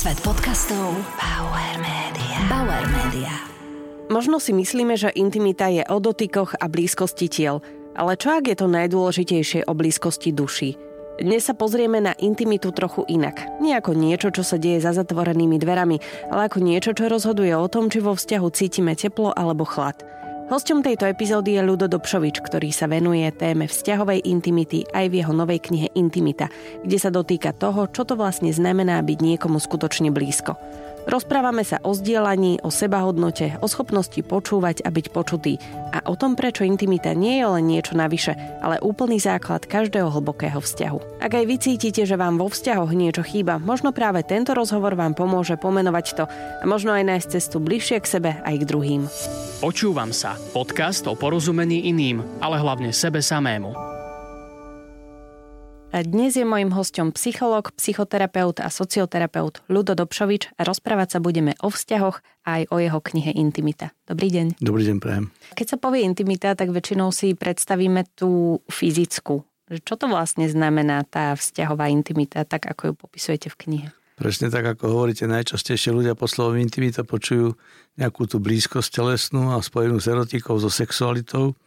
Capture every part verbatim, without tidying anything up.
Svet podcastov Bauer Media. Bauer Media. Možno si myslíme, že intimita je o dotykoch a blízkosti tiel, ale čo ak je to najdôležitejšie o blízkosti duší? Dnes sa pozrieme na intimitu trochu inak. Nie ako niečo, čo sa deje za zatvorenými dverami, ale ako niečo, čo rozhoduje o tom, či vo vzťahu cítime teplo alebo chlad. Hosťom tejto epizódy je Ľudo Dobšovič, ktorý sa venuje téme vzťahovej intimity aj v jeho novej knihe Intimita, kde sa dotýka toho, čo to vlastne znamená byť niekomu skutočne blízko. Rozprávame sa o zdieľaní, o sebahodnote, o schopnosti počúvať a byť počutý a o tom, prečo intimita nie je len niečo navyše, ale úplný základ každého hlbokého vzťahu. Ak aj vy cítite, že vám vo vzťahoch niečo chýba, možno práve tento rozhovor vám pomôže pomenovať to a možno aj nájsť cestu bližšie k sebe aj k druhým. Počúvam sa. Podcast o porozumení iným, ale hlavne sebe samému. A dnes je mojím hosťom psychológ, psychoterapeut a socioterapeut Ľudo Dobšovič a rozprávať sa budeme o vzťahoch a aj o jeho knihe Intimita. Dobrý deň. Dobrý deň, prajem. Keď sa povie intimita, tak väčšinou si predstavíme tú fyzickú. Čo to vlastne znamená tá vzťahová intimita, tak ako ju popisujete v knihe? Presne tak, ako hovoríte, najčastejšie ľudia po slovom intimita počujú nejakú tú blízkosť telesnú a spojenú s erotikou, so sexualitou.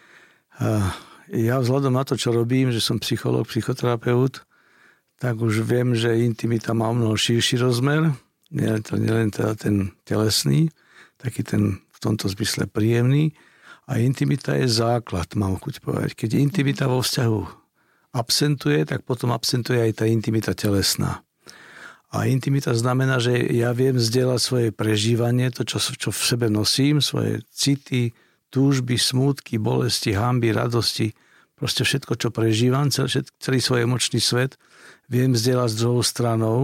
A ja vzhľadom na to, čo robím, že som psychológ, psychoterapeut, tak už viem, že intimita má mnoho širší rozmer. Nie len, to, nie len teda ten telesný, taký ten v tomto zmysle príjemný. A intimita je základ, mám chuť povedať. Keď intimita vo vzťahu absentuje, tak potom absentuje aj tá intimita telesná. A intimita znamená, že ja viem zdieľať svoje prežívanie, to, čo, čo v sebe nosím, svoje city, túžby, smútky, bolesti, hanby, radosti, proste všetko, čo prežívam, celý, celý svoj emočný svet, viem zdieľať s druhou stranou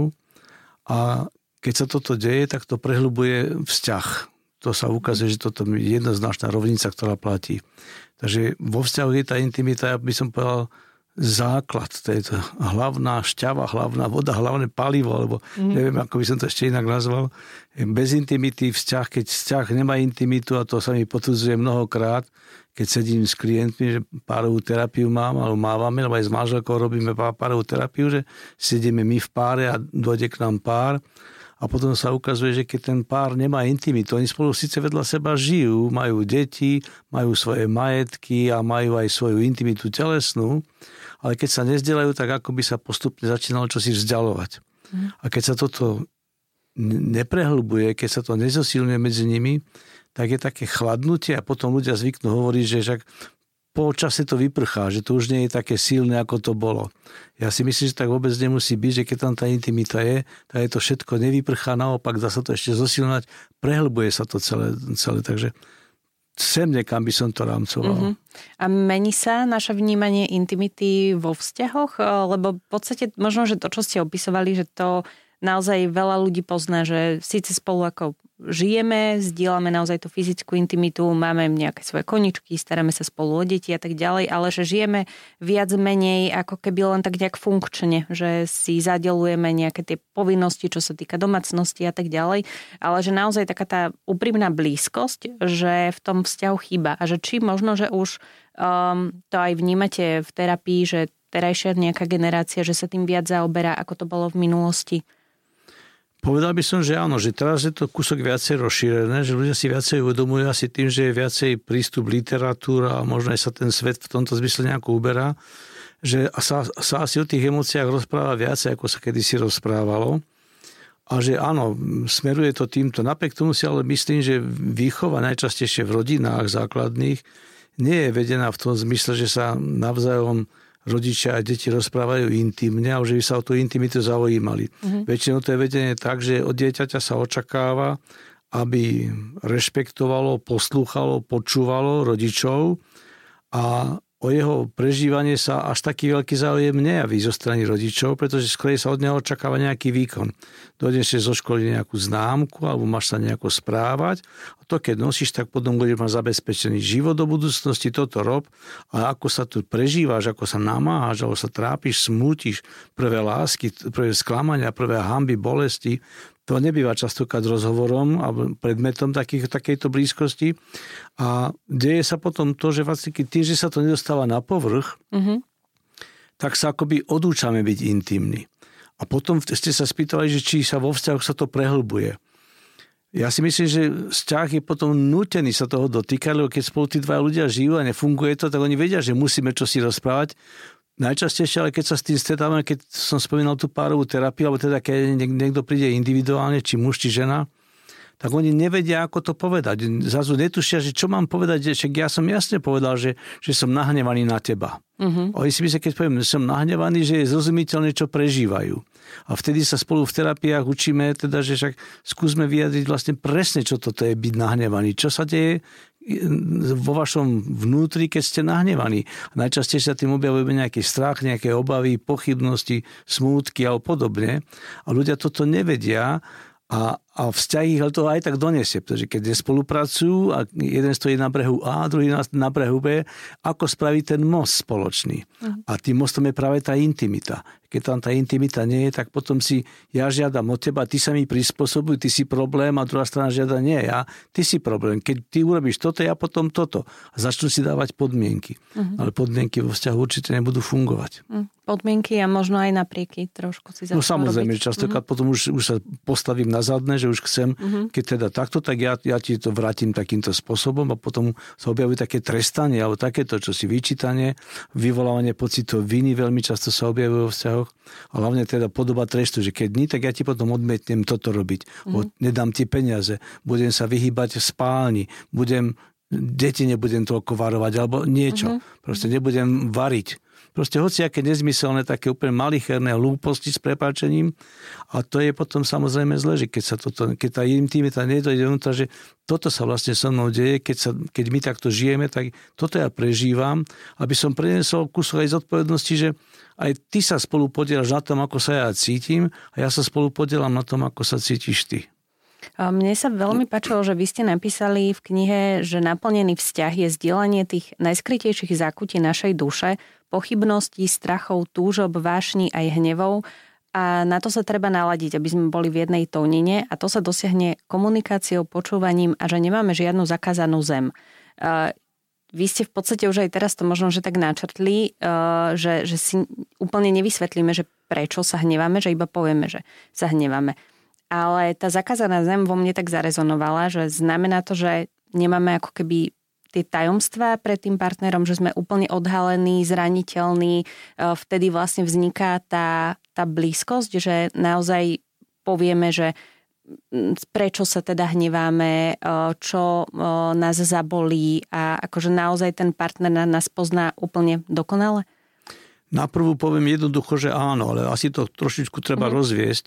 a keď sa toto deje, tak to prehlbuje vzťah. To sa ukazuje, že toto je jednoznačná rovnica, ktorá platí. Takže vo vzťahu je tá intimita, ja by som povedal, základ, to je to hlavná šťava, hlavná voda, hlavné palivo, alebo mm. neviem, ako by som to ešte inak nazval. Bez intimity vzťah, keď vzťah nemá intimitu, a to sa mi potvrdzuje mnohokrát, keď sedím s klientmi, že párovú terapiu mám, alebo mávame, alebo aj s manželkou robíme párovú terapiu, že sedíme my v páre a dojde k nám pár. A potom sa ukazuje, že keď ten pár nemá intimitu, oni spolu síce vedľa seba žijú, majú deti, majú svoje majetky a majú aj svoju intimitu telesnú, ale keď sa nezdieľajú, tak ako by sa postupne začínalo čosi vzdialovať. Mm. A keď sa toto neprehlbuje, keď sa to nezosilňuje medzi nimi, tak je také chladnutie a potom ľudia zvyknú hovoriť, že však po čase to vyprchá, že to už nie je také silné, ako to bolo. Ja si myslím, že tak vôbec nemusí byť, že keď tam tá intimita je, tak je to všetko nevyprchá, naopak dá sa to ešte zosilňovať, prehlbuje sa to celé, celé takže sem niekam by som to rámcoval. Uh-huh. A mení sa naše vnímanie intimity vo vzťahoch? Lebo v podstate možno, že to, čo ste opisovali, že to naozaj veľa ľudí pozná, že síce spolu ako žijeme, zdieľame naozaj tú fyzickú intimitu, máme nejaké svoje koničky, staráme sa spolu o deti a tak ďalej, ale že žijeme viac menej ako keby len tak nejak funkčne, že si zadeľujeme nejaké tie povinnosti, čo sa týka domácnosti a tak ďalej, ale že naozaj taká tá úprimná blízkosť, že v tom vzťahu chýba a že či možno, že už um, to aj vnímate v terapii, že terajšia nejaká generácia, že sa tým viac zaoberá, ako to bolo v minulosti. Povedal by som, že áno, že teraz je to kúsok viacej rozšírené, že ľudia si viacej uvedomujú asi tým, že je viacej prístup literatúra a možno aj sa ten svet v tomto zmysle nejako uberá, že sa, sa asi o tých emóciách rozpráva viacej, ako sa kedysi rozprávalo. A že áno, smeruje to týmto. Napriek tomu si ale myslím, že výchova najčastejšie v rodinách základných nie je vedená v tom zmysle, že sa navzájom rodičia a deti rozprávajú intimne a že by sa o tú intimitu zaujímali. Mm-hmm. Väčšinou to je vedenie tak, že od dieťaťa sa očakáva, aby rešpektovalo, poslúchalo, počúvalo rodičov a o jeho prežívanie sa až taký veľký záujem nejaví zo strany rodičov, pretože skôr sa od neho očakáva nejaký výkon. Dojdeš si zo školy nejakú známku alebo máš sa nejako správať a to keď nosíš, tak potom budeš mať zabezpečený život do budúcnosti, toto rob a ako sa tu prežívaš, ako sa namáhaš, alebo sa trápiš, smútiš, prvé lásky, prvé sklamania, prvé hanby, bolesti, to nebýva častokrát rozhovorom alebo predmetom takých, takejto blízkosti. A deje sa potom to, že vlastne tým, že sa to nedostáva na povrch, mm-hmm. tak sa akoby odúčame byť intimní. A potom ste sa spýtali, že či sa vo vzťahoch sa to prehlbuje. Ja si myslím, že vzťah je potom nútený sa toho dotýkať, lebo keď spolu tí dva ľudia žijú a nefunguje to, tak oni vedia, že musíme čosi rozprávať. Najčastejšie, ale keď sa s tým stretávame, keď som spomínal tú párovú terapiu, alebo teda keď niekto príde individuálne, či muž, či žena, tak oni nevedia, ako to povedať. Zrazu netušia, že čo mám povedať, že ja som jasne povedal, že, že som nahnevaný na teba. Uh-huh. Oni si myslia, keď poviem, že som nahnevaný, že je zrozumiteľné, čo prežívajú. A vtedy sa spolu v terapiách učíme, teda, že však skúsme vyjadriť vlastne presne, čo toto je byť nahnevaný. Čo sa deje vo vašom vnútri, keď ste nahnevaní. A najčastejšie sa tým objavujú nejaký strach, nejaké obavy, pochybnosti, smútky a podobne. A ľudia toto nevedia. A, a vzťahy to aj tak donesie, pretože keď nespolupracujú a jeden stojí na brehu A, druhý na, na brehu B, ako spraviť ten most spoločný. Uh-huh. A tým mostom je práve tá intimita. Keď tam tá intimita nie je, tak potom si ja žiadam od teba, ty sa mi prispôsobuj, ty si problém a druhá strana žiada nie ja, ty si problém. Keď ty urobíš toto, ja potom toto. A začnú si dávať podmienky. Uh-huh. Ale podmienky vo vzťahu určite nebudú fungovať. Uh-huh. Podmienky a možno aj naprieky trošku si začnú robiť. No samozrejme, že častokrát uh-huh. potom už, už sa postavím na zadné, že už chcem, uh-huh. keď teda takto, tak ja, ja ti to vrátim takýmto spôsobom a potom sa objavujú také trestanie alebo takéto, čo si vyčítanie, vyvolávanie pocitov viny veľmi často sa objavujú vo vzťahoch. A hlavne teda podoba trestu, že keď nie, tak ja ti potom odmietnem toto robiť. Uh-huh. Nedám ti peniaze, budem sa vyhýbať v spálni, budem, deti nebudem toľko varovať alebo niečo. Uh-huh. Proste nebudem variť. Proste hociaké nezmyselné, také úplne malicherné hlúposti s prepáčením. A to je potom samozrejme zle, že keď, sa toto, keď tá intimita nedojde vnútra, že toto sa vlastne so mnou deje, keď, sa, keď my takto žijeme, tak toto ja prežívam, aby som preniesol kúsok aj zodpovednosti, že aj ty sa spolu podielaš na tom, ako sa ja cítim a ja sa spolu podielam na tom, ako sa cítiš ty. Mne sa veľmi páčilo, že vy ste napísali v knihe, že naplnený vzťah je zdieľanie tých najskrytejších zákutí našej duše, pochybností, strachov, túžob, vášni aj hnevov a na to sa treba naladiť, aby sme boli v jednej tónine a to sa dosiahne komunikáciou, počúvaním a že nemáme žiadnu zakázanú zem. Vy ste v podstate už aj teraz to možno, že tak načrtli, že, že si úplne nevysvetlíme, že prečo sa hneváme, že iba povieme, že sa hneváme. Ale tá zakázaná zem vo mne tak zarezonovala, že znamená to, že nemáme ako keby tie tajomstvá pred tým partnerom, že sme úplne odhalení, zraniteľní. Vtedy vlastne vzniká tá, tá blízkosť, že naozaj povieme, že prečo sa teda hneváme, čo nás zabolí a akože naozaj ten partner nás pozná úplne dokonale? Na prvú poviem jednoducho, že áno, ale asi to trošičku treba mm. rozviesť.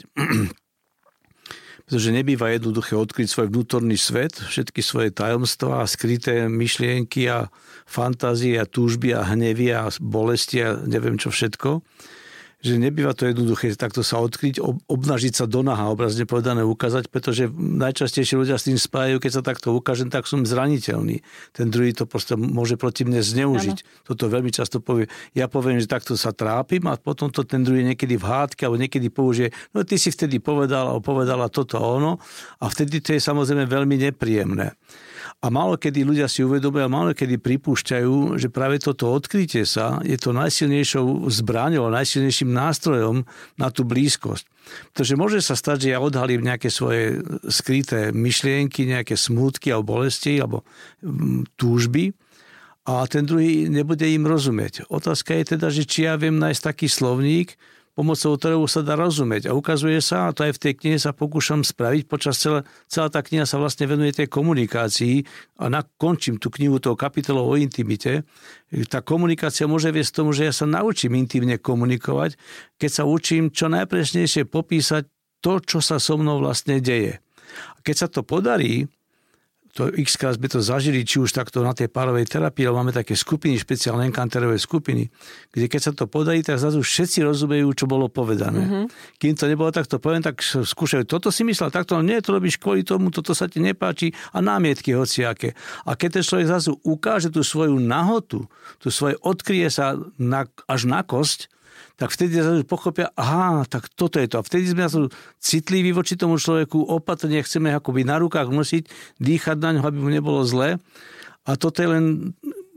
Pretože nebýva jednoduché odkryť svoj vnútorný svet, všetky svoje tajomstvá, skryté myšlienky a fantázie a túžby a hnevy a bolesti a neviem čo všetko. Že nebýva to jednoduché takto sa odkryť, obnažiť sa do naha, obrazne povedané ukázať, pretože najčastejšie ľudia s tým spájajú, keď sa takto ukážem, tak som zraniteľný. Ten druhý to proste môže proti mne zneužiť. Ano. Toto veľmi často povie. Ja poviem, že takto sa trápim a potom to ten druhý niekedy v hádke alebo niekedy použije, no ty si vtedy povedal alebo povedala toto a ono a vtedy to je samozrejme veľmi nepríjemné. A málo kedy ľudia si uvedomujú a málo kedy pripúšťajú, že práve toto odkrytie sa je to najsilnejšou zbraňou, najsilnejším nástrojom na tú blízkosť. Pretože môže sa stať, že ja odhalím nejaké svoje skryté myšlienky, nejaké smútky alebo bolesti alebo túžby a ten druhý nebude im rozumieť. Otázka je teda, že či ja viem nájsť taký slovník, pomocou ktorého sa dá rozumieť. A ukazuje sa, a to aj v tej knihe sa pokúšam spraviť, počas celá, celá tá kniha sa vlastne venuje tej komunikácii a nakončím tú knihu toho kapitolou o intimite. Tá komunikácia môže viesť tomu, že ja sa naučím intimne komunikovať, keď sa učím čo najpresnejšie popísať to, čo sa so mnou vlastne deje. A keď sa to podarí, to x-krát sme to zažili, či už takto na tej párovej terapii, ale máme také skupiny, špeciálne enkanterové skupiny, kde keď sa to podarí, tak zrazu všetci rozumejú, čo bolo povedané. Mm-hmm. Kým to nebolo takto povedané, tak skúšajú, toto si myslel, takto nie, to robíš kvôli tomu, toto sa ti nepáči a námietky hociaké. A keď ten človek zrazu ukáže tú svoju nahotu, tú svoje odkryje sa na, až na kosť, tak vtedy zrazu pochopia, aha, tak toto je to. A vtedy sme citliví voči tomu človeku, opatrne chceme akoby na rukách nosiť, dýchať na ňo, aby mu nebolo zle. A toto je len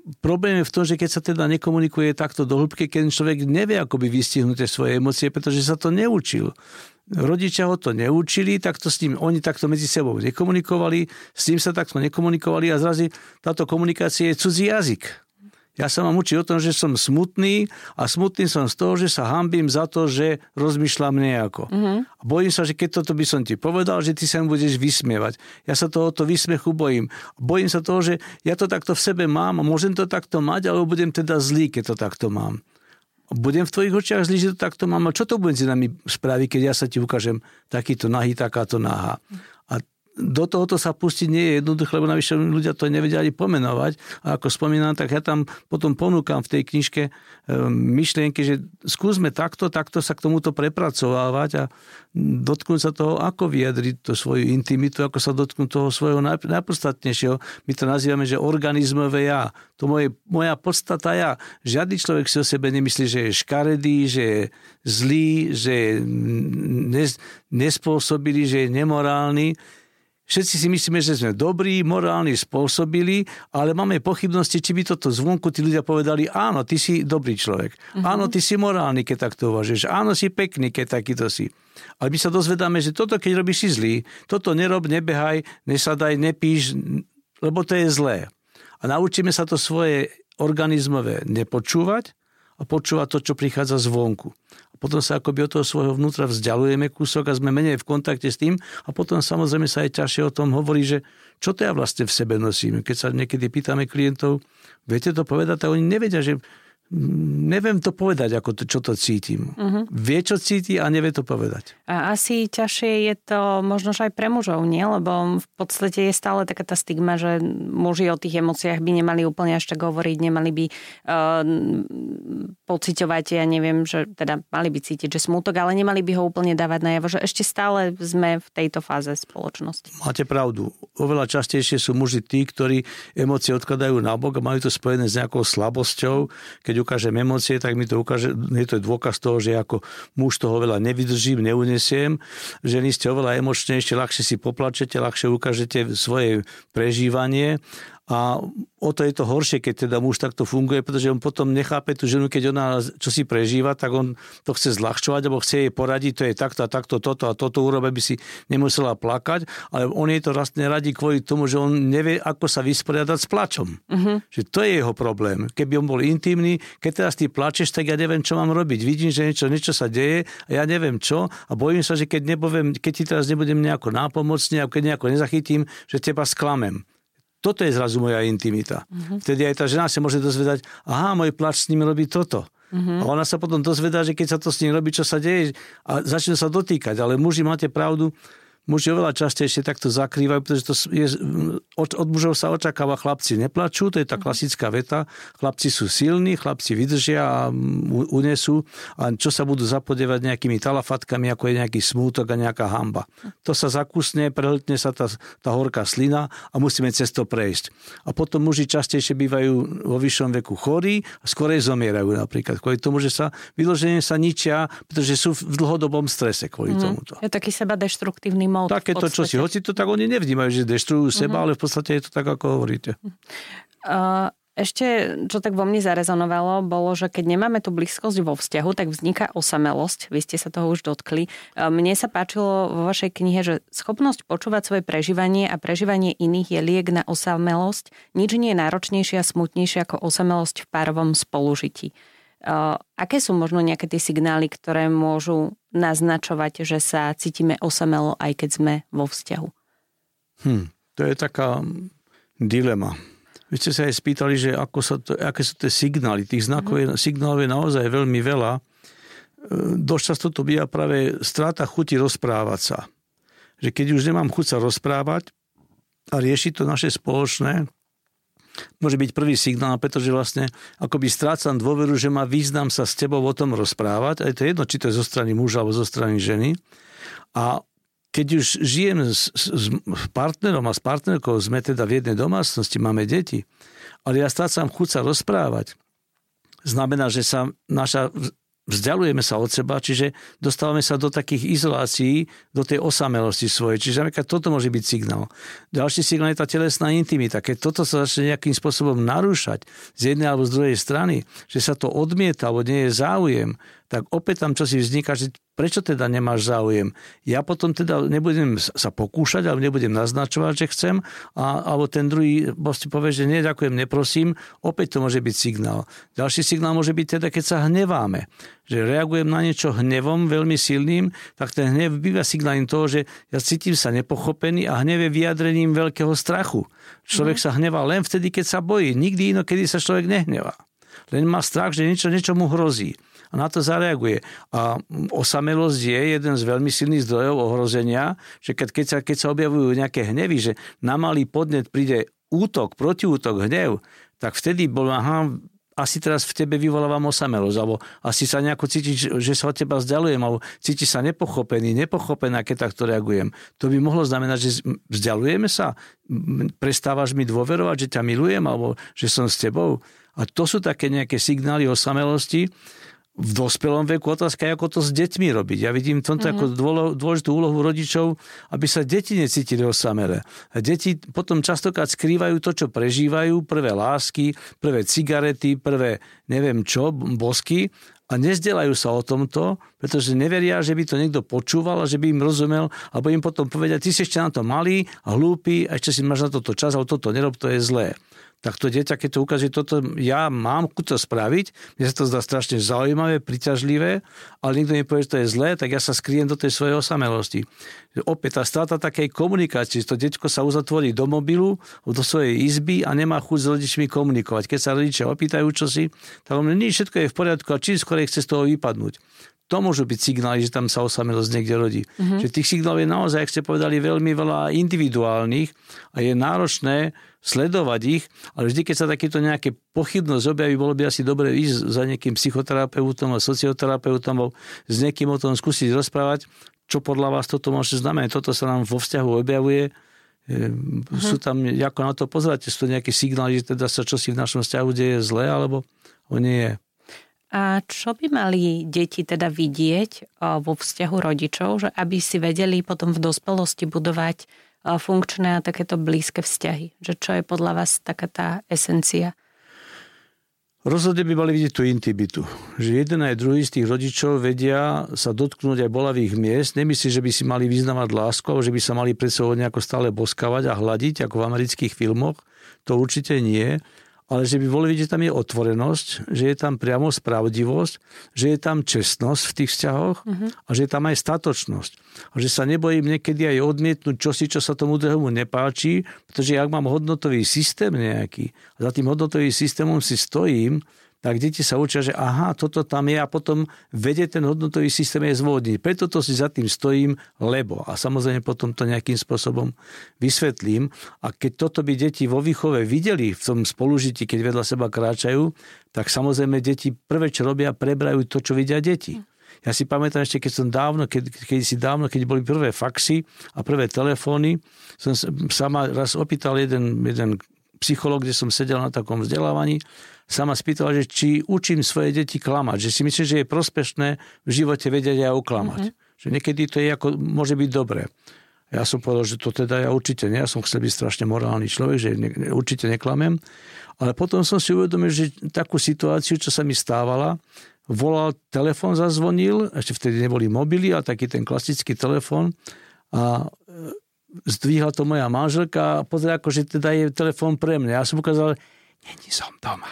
problém je v tom, že keď sa teda nekomunikuje takto do hĺbky, keď človek nevie akoby vystihnúť tie svoje emócie, pretože sa to neučil. Rodičia ho to neučili, tak to s ním, oni takto medzi sebou nekomunikovali, s ním sa takto nekomunikovali a zrazu táto komunikácia je cudzí jazyk. Ja sa mám učiť o tom, že som smutný a smutný som z toho, že sa hanbím za to, že rozmýšľam nejako. Mm-hmm. A bojím sa, že keď toto by som ti povedal, že ty sa mi budeš vysmievať. Ja sa tohoto vysmechu bojím. Bojím sa toho, že ja to takto v sebe mám a môžem to takto mať, alebo budem teda zlý, keď to takto mám. Budem v tvojich očiach zlý, že to takto mám. A čo to bude s nami spraviť, keď ja sa ti ukážem takýto nahý, takáto nahá. A do tohoto sa pustiť nie je jednoduché, lebo navyše ľudia to nevedia ani pomenovať. A ako spomínam, tak ja tam potom ponúkam v tej knižke myšlienky, že skúsme takto, takto sa k tomuto prepracovávať a dotknúť sa toho, ako vyjadriť to svoju intimitu, ako sa dotknúť toho svojho najpodstatnejšieho. My to nazývame, že organizmové ja. To moje, moja podstata ja. Žiadny človek si o sebe nemyslí, že je škaredý, že je zlý, že je nes, nespôsobilý, že je nemorálny. Všetci si myslíme, že sme dobrí, morálni, spôsobili, ale máme pochybnosti, či by toto zvonku tí ľudia povedali, áno, ty si dobrý človek. Uh-huh. Áno, ty si morálny, keď takto uvažuješ. Áno, si pekný, keď takýto si. Ale my sa dozvedáme, že toto, keď robíš, si zlý, toto nerob, nebehaj, nesadaj, nepíš, lebo to je zlé. A naučíme sa to svoje organizmové nepočúvať a počúvať to, čo prichádza zvonku. A potom sa akoby od toho svojho vnútra vzdialujeme kúsok a sme menej v kontakte s tým a potom samozrejme sa aj ťažšie o tom hovorí, že čo to ja vlastne v sebe nosím. Keď sa niekedy pýtame klientov, viete to povedať, a oni nevedia, že neviem to povedať, ako to, čo to cítim. Uh-huh. Vie, čo cíti a nevie to povedať. A asi ťažšie je to možno aj pre mužov, nie? Lebo v podstate je stále taká tá stigma, že muži o tých emóciách by nemali úplne až tak hovoriť, nemali by uh, pociťovať, ja neviem, že teda mali by cítiť, že smútok, ale nemali by ho úplne dávať najavo, že ešte stále sme v tejto fáze spoločnosti. Máte pravdu. Oveľa častejšie sú muži tí, ktorí emócie odkladajú nabok a majú to spojené s nejakou slabosťou. Keď ukážem emócie, tak mi to ukáže, je to dôkaz toho, že ako muž toho veľa nevydržím, neunesiem. Ženy ste oveľa emočnejšie, ľahšie si poplačete, ľahšie ukážete svoje prežívanie. A o to je to horšie, keď teda muž takto funguje, pretože on potom nechápe tú ženu, keď ona čo si prežíva, tak on to chce zľahčovať, alebo chce jej poradiť, to je takto a takto, toto a toto urobiť, by si nemusela plakať, ale on jej to vlastne radí kvôli tomu, že on nevie, ako sa vysporiadať s plačom. Uh-huh. Že to je jeho problém. Keby on bol intimný, keď teraz ty plačeš, tak ja neviem, čo mám robiť. Vidím, že niečo, niečo sa deje a ja neviem čo a bojím sa, že keď nepoviem, keď ti teraz nebudem nejako nápomocný a keď nejako nezachytím, že teba sklamem. Toto je zrazu moja intimita. Uh-huh. Vtedy aj tá žena sa môže dozvedať, aha, môj plač s ním robí toto. Uh-huh. A ona sa potom dozvedá, že keď sa to s ním robí, čo sa deje a začne sa dotýkať. Ale muži, máte pravdu, muži oveľa častejšie takto zakrývajú, pretože to je, od, od mužov sa očakáva, chlapci neplačú, to je tá klasická veta. Chlapci sú silní, chlapci vydržia a unesú. A čo sa budú zapodievať nejakými talafatkami, ako je nejaký smútok a nejaká hanba. To sa zakusne, prehltne sa tá, tá horká slina a musíme cez to prejsť. A potom muži častejšie bývajú vo vyššom veku chorí a skorej zomierajú napríklad. Kvôli tomu, že sa vyloženie sa ničia, pretože sú v dlhodobom strese kvôli mm. tomuto. Je taký seba deštruktívny mód. Takéto čosi, hoci to tak oni nevnímajú, že deštruujú seba, uh-huh. ale v podstate je to tak, ako hovoríte. Uh, ešte, čo tak vo mne zarezonovalo, bolo, že keď nemáme tú blízkosť vo vzťahu, tak vzniká osamelosť. Vy ste sa toho už dotkli. Uh, mne sa páčilo vo vašej knihe, že schopnosť počúvať svoje prežívanie a prežívanie iných je liek na osamelosť. Nič nie je náročnejšie a smutnejšie ako osamelosť v párovom spolužití. Uh, aké sú možno nejaké tie signály, ktoré môžu naznačovať, že sa cítime osamelo, aj keď sme vo vzťahu? Hm, to je taká dilema. Vy ste sa aj spýtali, že ako sa to, aké sú tie signály. Tých znakov je, signálov je naozaj veľmi veľa. Dosť často to býva práve strata chuti rozprávať sa. Že keď už nemám chuť sa rozprávať a riešiť to naše spoločné, môže byť prvý signál, pretože vlastne akoby strácam dôveru, že má význam sa s tebou o tom rozprávať. A je to jedno, či to je zo strany muža alebo zo strany ženy. A keď už žijem s, s partnerom a s partnerkou, sme teda v jednej domácnosti, máme deti, ale ja strácam chuť sa rozprávať, znamená, že sa naša vzdialujeme sa od seba, čiže dostávame sa do takých izolácií, do tej osamelosti svojej. Čiže napríklad toto môže byť signál. Ďalší signál je tá telesná intimita. Keď toto sa začne nejakým spôsobom narúšať z jednej alebo z druhej strany, že sa to odmieta, alebo nie je záujem, tak opäť tam čosi vzniká, že prečo teda nemáš záujem? Ja potom teda nebudem sa pokúšať, alebo nebudem naznačovať, že chcem, a, alebo ten druhý proste povie, že nie, ďakujem, neprosím. Opäť to môže byť signál. Ďalší signál môže byť teda, keď sa hneváme. Že reagujem na niečo hnevom veľmi silným, tak ten hnev býva signálom toho, že ja cítim sa nepochopený a hnev je vyjadrením veľkého strachu. Človek mm. sa hnevá len vtedy, keď sa bojí. Nikdy inokedy sa človek nehnevá. Len má strach, že niečo, niečo mu hrozí. A na to zareaguje. A osamelosť je jeden z veľmi silných zdrojov ohrozenia, že keď, keď, sa, keď sa objavujú nejaké hnevy, že na malý podnet príde útok, protiútok, hnev, tak vtedy bol, aha, asi teraz v tebe vyvolávam osamelosť, alebo asi sa nejako cítiš, že sa od teba vzdialujem, alebo cítiš sa nepochopený, nepochopená, keď takto reagujem. To by mohlo znamenať, že vzdialujeme sa, prestávaš mi dôverovať, že ťa milujem, alebo že som s tebou. A to sú také nejaké signály osamelosti. V dospelom veku otázka je, ako to s deťmi robiť. Ja vidím tomto mm-hmm. ako dôležitú úlohu rodičov, aby sa deti necítili osamelé. A deti potom častokrát skrývajú to, čo prežívajú, prvé lásky, prvé cigarety, prvé neviem čo, bosky, a nezdelajú sa o tomto, pretože neveria, že by to niekto počúval a že by im rozumel, alebo im potom povedia, ty si ešte na to malý a hlúpy, a ešte si máš na toto čas, ale toto nerob, to je zlé. Tak to dieťa, keď to ukáže, toto ja mám ku to spraviť, mne sa to zdá strašne zaujímavé, priťažlivé, ale niekto mi povie, že to je zlé, tak ja sa skriem do tej svojej osamelosti. Opäť tá strata takej komunikácie, to deťko sa uzatvorí do mobilu, do svojej izby a nemá chuť s rodičmi komunikovať. Keď sa rodičia opýtajú čosi, tak on nie, všetko je v poriadku a čím skorej chce z toho vypadnúť. To môžu byť signály, že tam sa osamelosť niekde rodí. Mm-hmm. Že tých signálov je naozaj, ak ste povedali, veľmi veľa individuálnych a je náročné sledovať ich, ale vždy, keď sa takéto nejaké pochybnosť objaví, bolo by asi dobre ísť za nejakým psychoterapeutom a socioterapeutom a s niekým o tom skúsiť rozprávať, čo podľa vás toto môže znamenať. Toto sa nám vo vzťahu objavuje. Mm-hmm. Sú tam, ako na to pozeráte, sú to nejaké signály, že teda sa čosi v našom vzťahu deje zle, alebo o nie je. A čo by mali deti teda vidieť vo vzťahu rodičov, že aby si vedeli potom v dospelosti budovať funkčné a takéto blízke vzťahy? Že čo je podľa vás taká tá esencia? Rozhodne by mali vidieť tú intimitu. Že jeden aj druhý z tých rodičov vedia sa dotknúť aj bolavých miest. Nemyslí, že by si mali vyznávať lásku, alebo že by sa mali pred sebou nejako stále boskavať a hľadiť, ako v amerických filmoch. To určite nie. Ale že by boli vidieť, že tam je otvorenosť, že je tam priamo pravdivosť, že je tam čestnosť v tých vzťahoch uh-huh. a že je tam aj statočnosť. A že sa nebojím niekedy aj odmietnúť čosi, čo sa tomu druhému nepáči, pretože ak mám hodnotový systém nejaký a za tým hodnotovým systémom si stojím, tak deti sa učia, že aha, toto tam je a potom vedie ten hodnotový systém je zvodniť. Preto to si za tým stojím, lebo. A samozrejme potom to nejakým spôsobom vysvetlím. A keď toto by deti vo výchove videli v tom spolužití, keď vedľa seba kráčajú, tak samozrejme deti prvé, čo robia, prebrajú to, čo vidia deti. Ja si pamätám ešte, keď som dávno, keď, keď si dávno, keď boli prvé faxy a prvé telefóny, som sa ma raz opýtal jeden, jeden psychológ, kde som sedel na takom vzdelávaní, sa ma spýtala, že či učím svoje deti klamať. Že si myslím, že je prospešné v živote vedieť aj oklamať. Mm-hmm. Že niekedy to je ako, môže byť dobré. Ja som povedal, že to teda ja určite nie. Ja som chcel byť strašne morálny človek, že ne, určite neklamem. Ale potom som si uvedomil, že takú situáciu, čo sa mi stávala, volal, telefon zazvonil, ešte vtedy neboli mobily, ale taký ten klasický telefon a zdvihla to moja manželka a pozrela, ako, že teda je telefon pre mňa. Ja som ukázal, není som doma.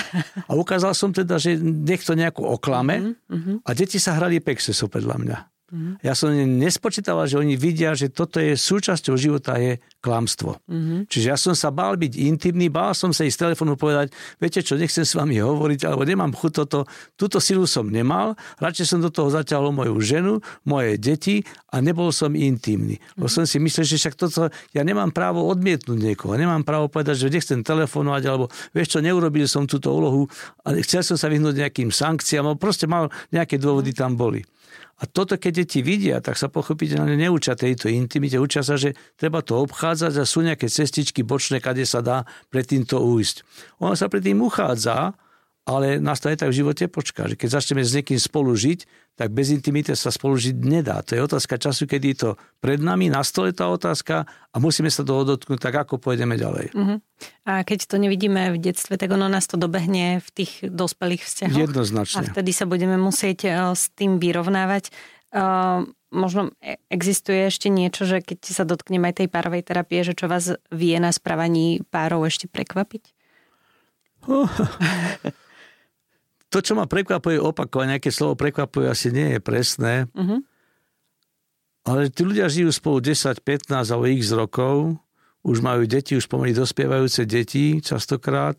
A ukázal som teda, že nech to nejako oklame uh-huh. a deti sa hrali pexeso podľa mňa. Uh-huh. Ja som nespočítal, že oni vidia, že toto je súčasťou života, je klamstvo. Uh-huh. Čiže ja som sa bál byť intimný, bál som sa ísť z telefónu povedať, viete čo, nechcem s vami hovoriť, alebo nemám chuť toto, túto silu som nemal, radšej som do toho zaťahol moju ženu, moje deti a nebol som intimný. Uh-huh. Bo som si myslel, že však toto, ja nemám právo odmietnúť niekoho, nemám právo povedať, že nechcem telefonovať, alebo vieš čo, neurobil som túto úlohu a chcel som sa vyhnúť nejakým sankciám, alebo proste mal nejaké dôvody tam boli. A toto, keď deti vidia, tak sa pochopiteľne neučia tejto intimite. Učia sa, že treba to obchádzať a sú nejaké cestičky bočné, kade sa dá pred týmto újsť. Ona sa pred tým uchádza, ale nás to aj tak v živote počká, že keď začneme s niekým spolu žiť, tak bez intimity sa spolu žiť nedá. To je otázka času, kedy je to pred nami, na stole tá otázka a musíme sa toho dotknúť, tak ako pôjdeme ďalej. Uh-huh. A keď to nevidíme v detstve, tak ono nás to dobehne v tých dospelých vzťahoch. Jednoznačne. A vtedy sa budeme musieť s tým vyrovnávať. Uh, možno existuje ešte niečo, že keď sa dotkneme aj tej párovej terapie, že čo vás vie na správaní párov ešte prekvapiť? Oh. To, čo ma prekvapuje opakovane, nejaké slovo prekvapuje, asi nie je presné. Uh-huh. Ale tí ľudia žijú spolu desať, pätnásť alebo x rokov, už majú deti, už pomaly dospievajúce deti častokrát.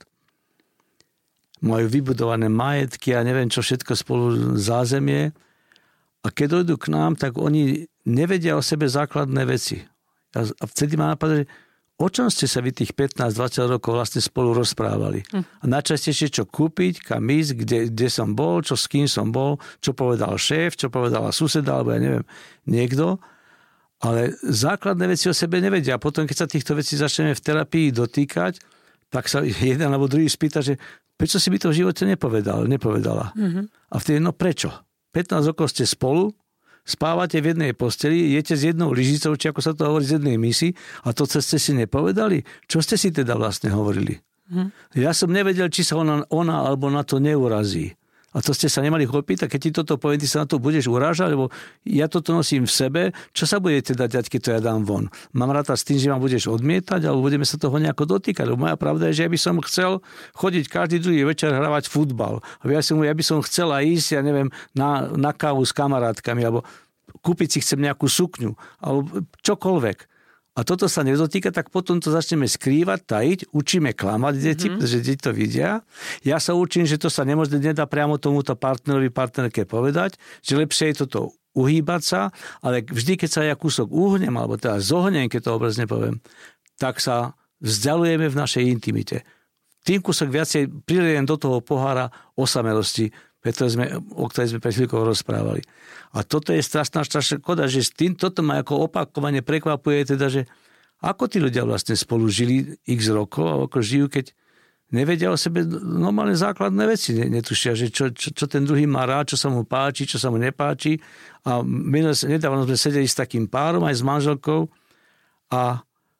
Majú vybudované majetky a neviem čo všetko spolu zázemie. A keď dojdú k nám, tak oni nevedia o sebe základné veci. A vtedy ma napadá, že o čom ste sa vy tých pätnásť dvadsať rokov vlastne spolu rozprávali? Hm. A najčastejšie, čo kúpiť, kam ísť, kde, kde som bol, čo s kým som bol, čo povedal šéf, čo povedala suseda, alebo ja neviem, niekto. Ale základné veci o sebe nevedia. A potom, keď sa týchto vecí začneme v terapii dotýkať, tak sa jeden alebo druhý spýta, že prečo si by to v živote nepovedal, nepovedala? Mm-hmm. A vtedy, no prečo? pätnásť rokov ste spolu, spávate v jednej posteli, jete s jednou lyžicou, či ako sa to hovorí, z jednej misy a to, čo ste si nepovedali? Čo ste si teda vlastne hovorili? Hm. Ja som nevedel, či sa ona, ona alebo na to neurazí. A to ste sa nemali chopiť, a keď ti toto poviem, ty sa na to budeš urážať, lebo ja toto nosím v sebe, čo sa bude teda dať, keď to ja dám von? Mám ráta s tým, že ma budeš odmietať, alebo budeme sa toho nejako dotýkať? Lebo moja pravda je, že ja by som chcel chodiť každý druhý večer hravať futbal. Ja, som, ja by som chcela ísť, ja neviem, na, na kávu s kamarátkami, alebo kúpiť si chcem nejakú sukňu, alebo čokoľvek. A toto sa nedotýka, tak potom to začneme skrývať, tajiť, učíme klamať deti, mm-hmm. pretože deti to vidia. Ja sa učím, že to sa nemôže, nedá priamo tomuto partnerovi, partnerke povedať, že lepšie je toto uhýbať sa, ale vždy, keď sa ja kúsok uhnem, alebo teda zohnem, keď to obrazne poviem, tak sa vzdialujeme v našej intimite. Tým kúsok viacej priliejem do toho pohára osamelosti, pretože sme, o ktorej sme pred chvíľkou rozprávali. A toto je strašná škoda, že s tým, toto ma ako opakovane prekvapuje, teda, že ako tí ľudia vlastne spolu žili x rokov, a ako žijú, keď nevedia o sebe normálne základné veci. Netušia, že čo, čo, čo ten druhý má rád, čo sa mu páči, čo sa mu nepáči. A my nedávno sme sedeli s takým párom, aj s manželkou, a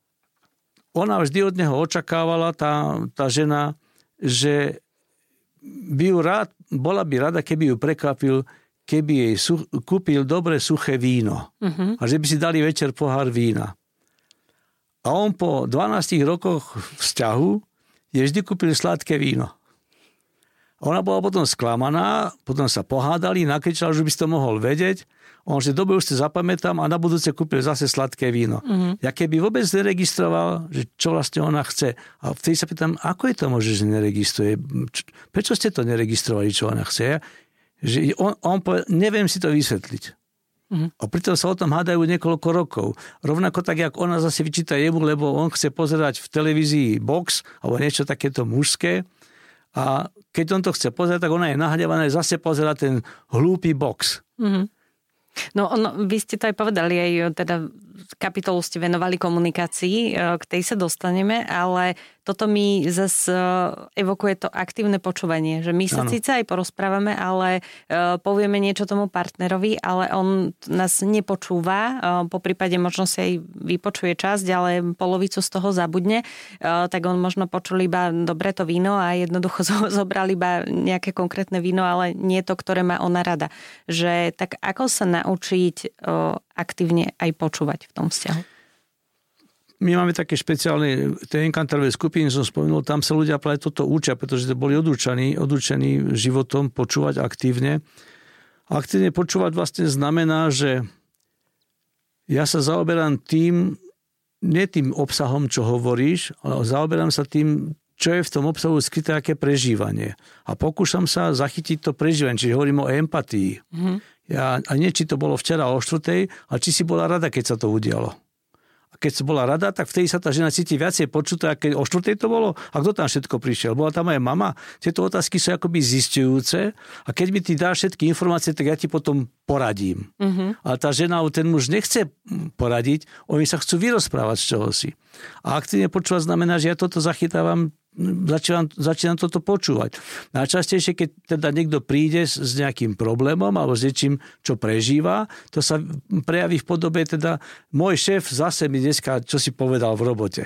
ona vždy od neho očakávala, tá, tá žena, že by ju rád, bola by rada, keby ju prekvapil, keby jej su, kúpil dobre suché víno. Uh-huh. A že by si dali večer pohár vína. A on po dvanástich rokoch vzťahu je vždy kúpil sladké víno. Ona bola potom sklamaná, potom sa pohádali, nakričala, že by si to mohol vedieť. On, že dobre, už si zapamätám, a na budúce kúpil zase sladké víno. Uh-huh. Ja keby vôbec neregistroval, že čo vlastne ona chce. A vtedy sa pýtam, ako je to možné, že neregistruje? Prečo ste to neregistrovali, čo ona chce? Že on, on povedal, neviem si to vysvetliť. Uh-huh. A pritom sa o tom hádajú niekoľko rokov. Rovnako tak, jak ona zase vyčíta jemu, lebo on chce pozerať v televízii box alebo niečo takéto mužské. A keď on to chce pozerať, tak ona je nahnevaná, zase pozerá ten hlúpy box. Uh-huh. No, no, vy ste to aj povedali, aj teda kapitolu ste venovali komunikácii, k tej sa dostaneme, ale toto mi zase evokuje to aktívne počúvanie, že my sa ano. Síce aj porozprávame, ale povieme niečo tomu partnerovi, ale on nás nepočúva, po prípade možno si aj vypočuje časť, ale polovicu z toho zabudne, tak on možno počul iba dobre to víno a jednoducho zobral iba nejaké konkrétne víno, ale nie to, ktoré má ona rada. Že tak ako sa naučiť aktívne aj počúvať v tom vzťahu? My máme také špeciálne, tie enkantarové skupiny, som spomenul, tam sa ľudia práve toto učia, pretože to boli odúčení, odúčení životom počúvať aktívne. Aktívne počúvať vlastne znamená, že ja sa zaoberám tým, nie tým obsahom, čo hovoríš, ale zaoberám sa tým, čo je v tom obsahu skryté, aké prežívanie. A pokúšam sa zachytiť to prežívanie, čiže hovorím o empatii. Mm-hmm. Ja, a nie, či to bolo včera o štvrtej, ale či si bola rada, keď sa to udialo. A keď si bola rada, tak vtedy sa tá žena cíti viacej počutá, keď o štvrtej to bolo. A kto tam všetko prišiel? Bola tam aj mama? Tieto otázky sú akoby zisťujúce. A keď mi ty dáš všetky informácie, tak ja ti potom poradím. Uh-huh. Ale tá žena, ten muž nechce poradiť, oni sa chcú vyrozprávať z čoho si. A aktívne počúvať znamená, že ja toto zachytávam začínam, začínam toto počúvať. Najčastejšie, keď teda niekto príde s, s nejakým problémom alebo s niečím, čo prežíva, to sa prejaví v podobe teda môj šéf zase mi dneska čo si povedal v robote.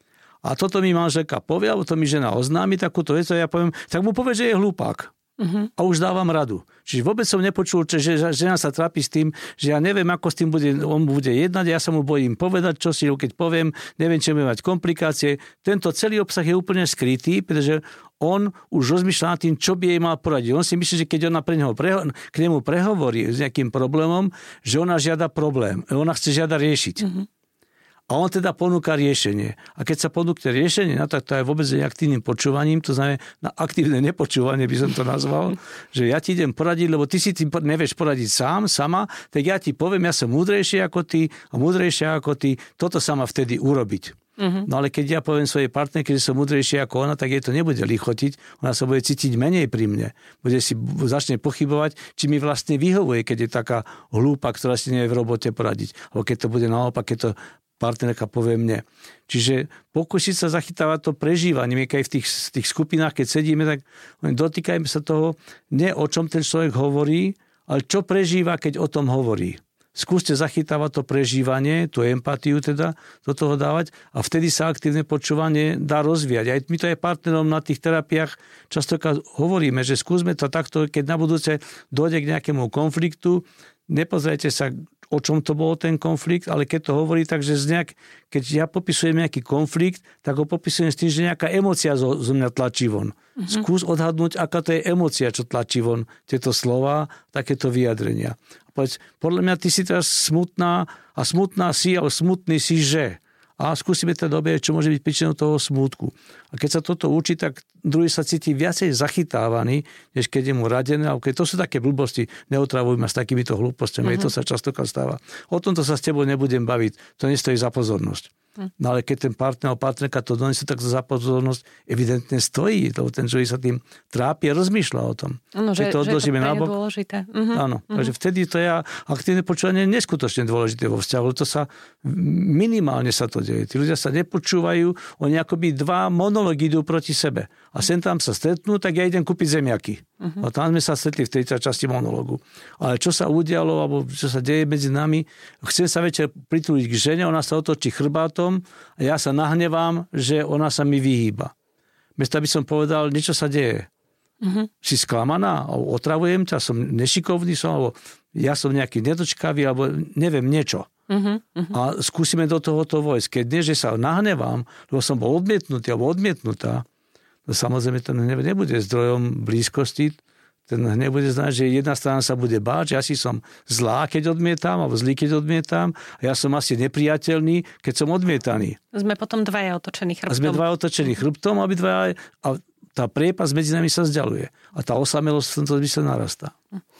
A toto mi manželka povie, alebo to mi žena oznámi takúto vec, a ja poviem, tak mu povie, že je hlupák. Uh-huh. A už dávam radu. Čiže vôbec som nepočul, že žena sa trápi s tým, že ja neviem, ako s tým bude, on bude jednať, ja sa mu bojím povedať, čo si, keď poviem, neviem, či bude mať komplikácie. Tento celý obsah je úplne skrytý, pretože on už rozmýšľa nad tým, čo by jej mal poradiť. On si myslí, že keď ona pre neho preho- k nemu prehovorí s nejakým problémom, že ona žiada problém, ona chce žiada riešiť. Uh-huh. A on teda ponúka riešenie. A keď sa ponúkne riešenie, no tak to je vôbec aktívnym počúvaním, to znamená na aktívne nepočúvanie by som to nazval, že ja ti idem poradiť, lebo ty si tým nevieš poradiť sám, sama, tak ja ti poviem, ja som múdrejší ako ty a múdrejšia ako ty, toto sa má vtedy urobiť. Uh-huh. No ale keď ja poviem svojej partnerke, že som múdrejší ako ona, tak jej to nebude lichotiť, ona sa bude cítiť menej pri mne. Bude si začne pochybovať, či mi vlastne vyhovuje, keď je taká hlúpa, ktorá si nevie v robote poradiť. Alebo keď to bude naopak, keď to partnerka povie mne. Čiže pokúsiť sa zachytávať to prežívanie, aj v tých, tých skupinách, keď sedíme, tak dotýkajme sa toho, nie o čom ten človek hovorí, ale čo prežíva, keď o tom hovorí. Skúste zachytávať to prežívanie, tú empatiu teda, do toho dávať a vtedy sa aktívne počúvanie dá rozvíjať. Aj my to aj partnerom na tých terapiách častokrát hovoríme, že skúsme to takto, keď na budúce dojde k nejakému konfliktu, nepozrite sa, o čom to bol ten konflikt, ale keď to hovorí tak, že nejak, keď ja popisujem nejaký konflikt, tak ho popisujem s tým, že nejaká emócia zo, zo mňa tlačí von. Uh-huh. Skús odhadnúť, aká to je emócia, čo tlačí von tieto slova, takéto vyjadrenia. A povedz, podľa mňa ty si teraz smutná a smutná si, ale smutný si, že... A skúsime teda objaviť, čo môže byť príčinou toho smútku. A keď sa toto učí, tak druhý sa cíti viacej zachytávaný, než keď je mu radené. A keď to sú také blbosti, neutravuj ma s takýmito hlúpostiami. Uh-huh. To sa častokrát stáva. O tomto sa s tebou nebudem baviť. To nestojí za pozornosť. Uh-huh. No ale keď ten partner alebo partnerka to donesie, tak za pozornosť evidentne stojí. Lebo ten človek sa tým trápi a rozmýšľa o tom. Ano, že, to, že to je dôležité. Uh-huh. Áno. Uh-huh. Takže vtedy to je aktívne počúvanie neskutočne dôležité vo vzťahu. To sa minimálne sa to deje. Tí ľudia sa nepočúvajú, oni akoby dva monológy idú proti sebe. A sem tam sa stretnú, tak ja idem kúpiť zemiaky. Uh-huh. A tam sme sa stretli v tejto časti monológu. Ale čo sa udialo, alebo čo sa deje medzi nami, chcem sa večer pritúliť k žene, ona sa otočí chrbátom a ja sa nahnevám, že ona sa mi vyhýba. Miesto by som povedal, niečo sa deje. Uh-huh. Si sklamaná, otravujem ťa, som nešikovný som, alebo ja som nejaký nedočkavý, alebo neviem niečo. Uh-huh, uh-huh. A skúsime do tohoto vojsť. Keď nie, že sa nahnevám, lebo som bol odmietnutý alebo odmietnutá, no samozrejme ten hnev nebude zdrojom blízkosti. Ten hnev bude znamenáť, že jedna strana sa bude báť, že ja si som zlá, keď odmietam, alebo zlý, keď odmietam. A ja som asi nepriateľný, keď som odmietaný. Sme potom dvaja otočení chrbtom. A sme dvaja otočení chrbtom, aby dvaja... A tá priepas medzi nami sa vzdialuje. A tá osamelosť v tomto zmysle narastá.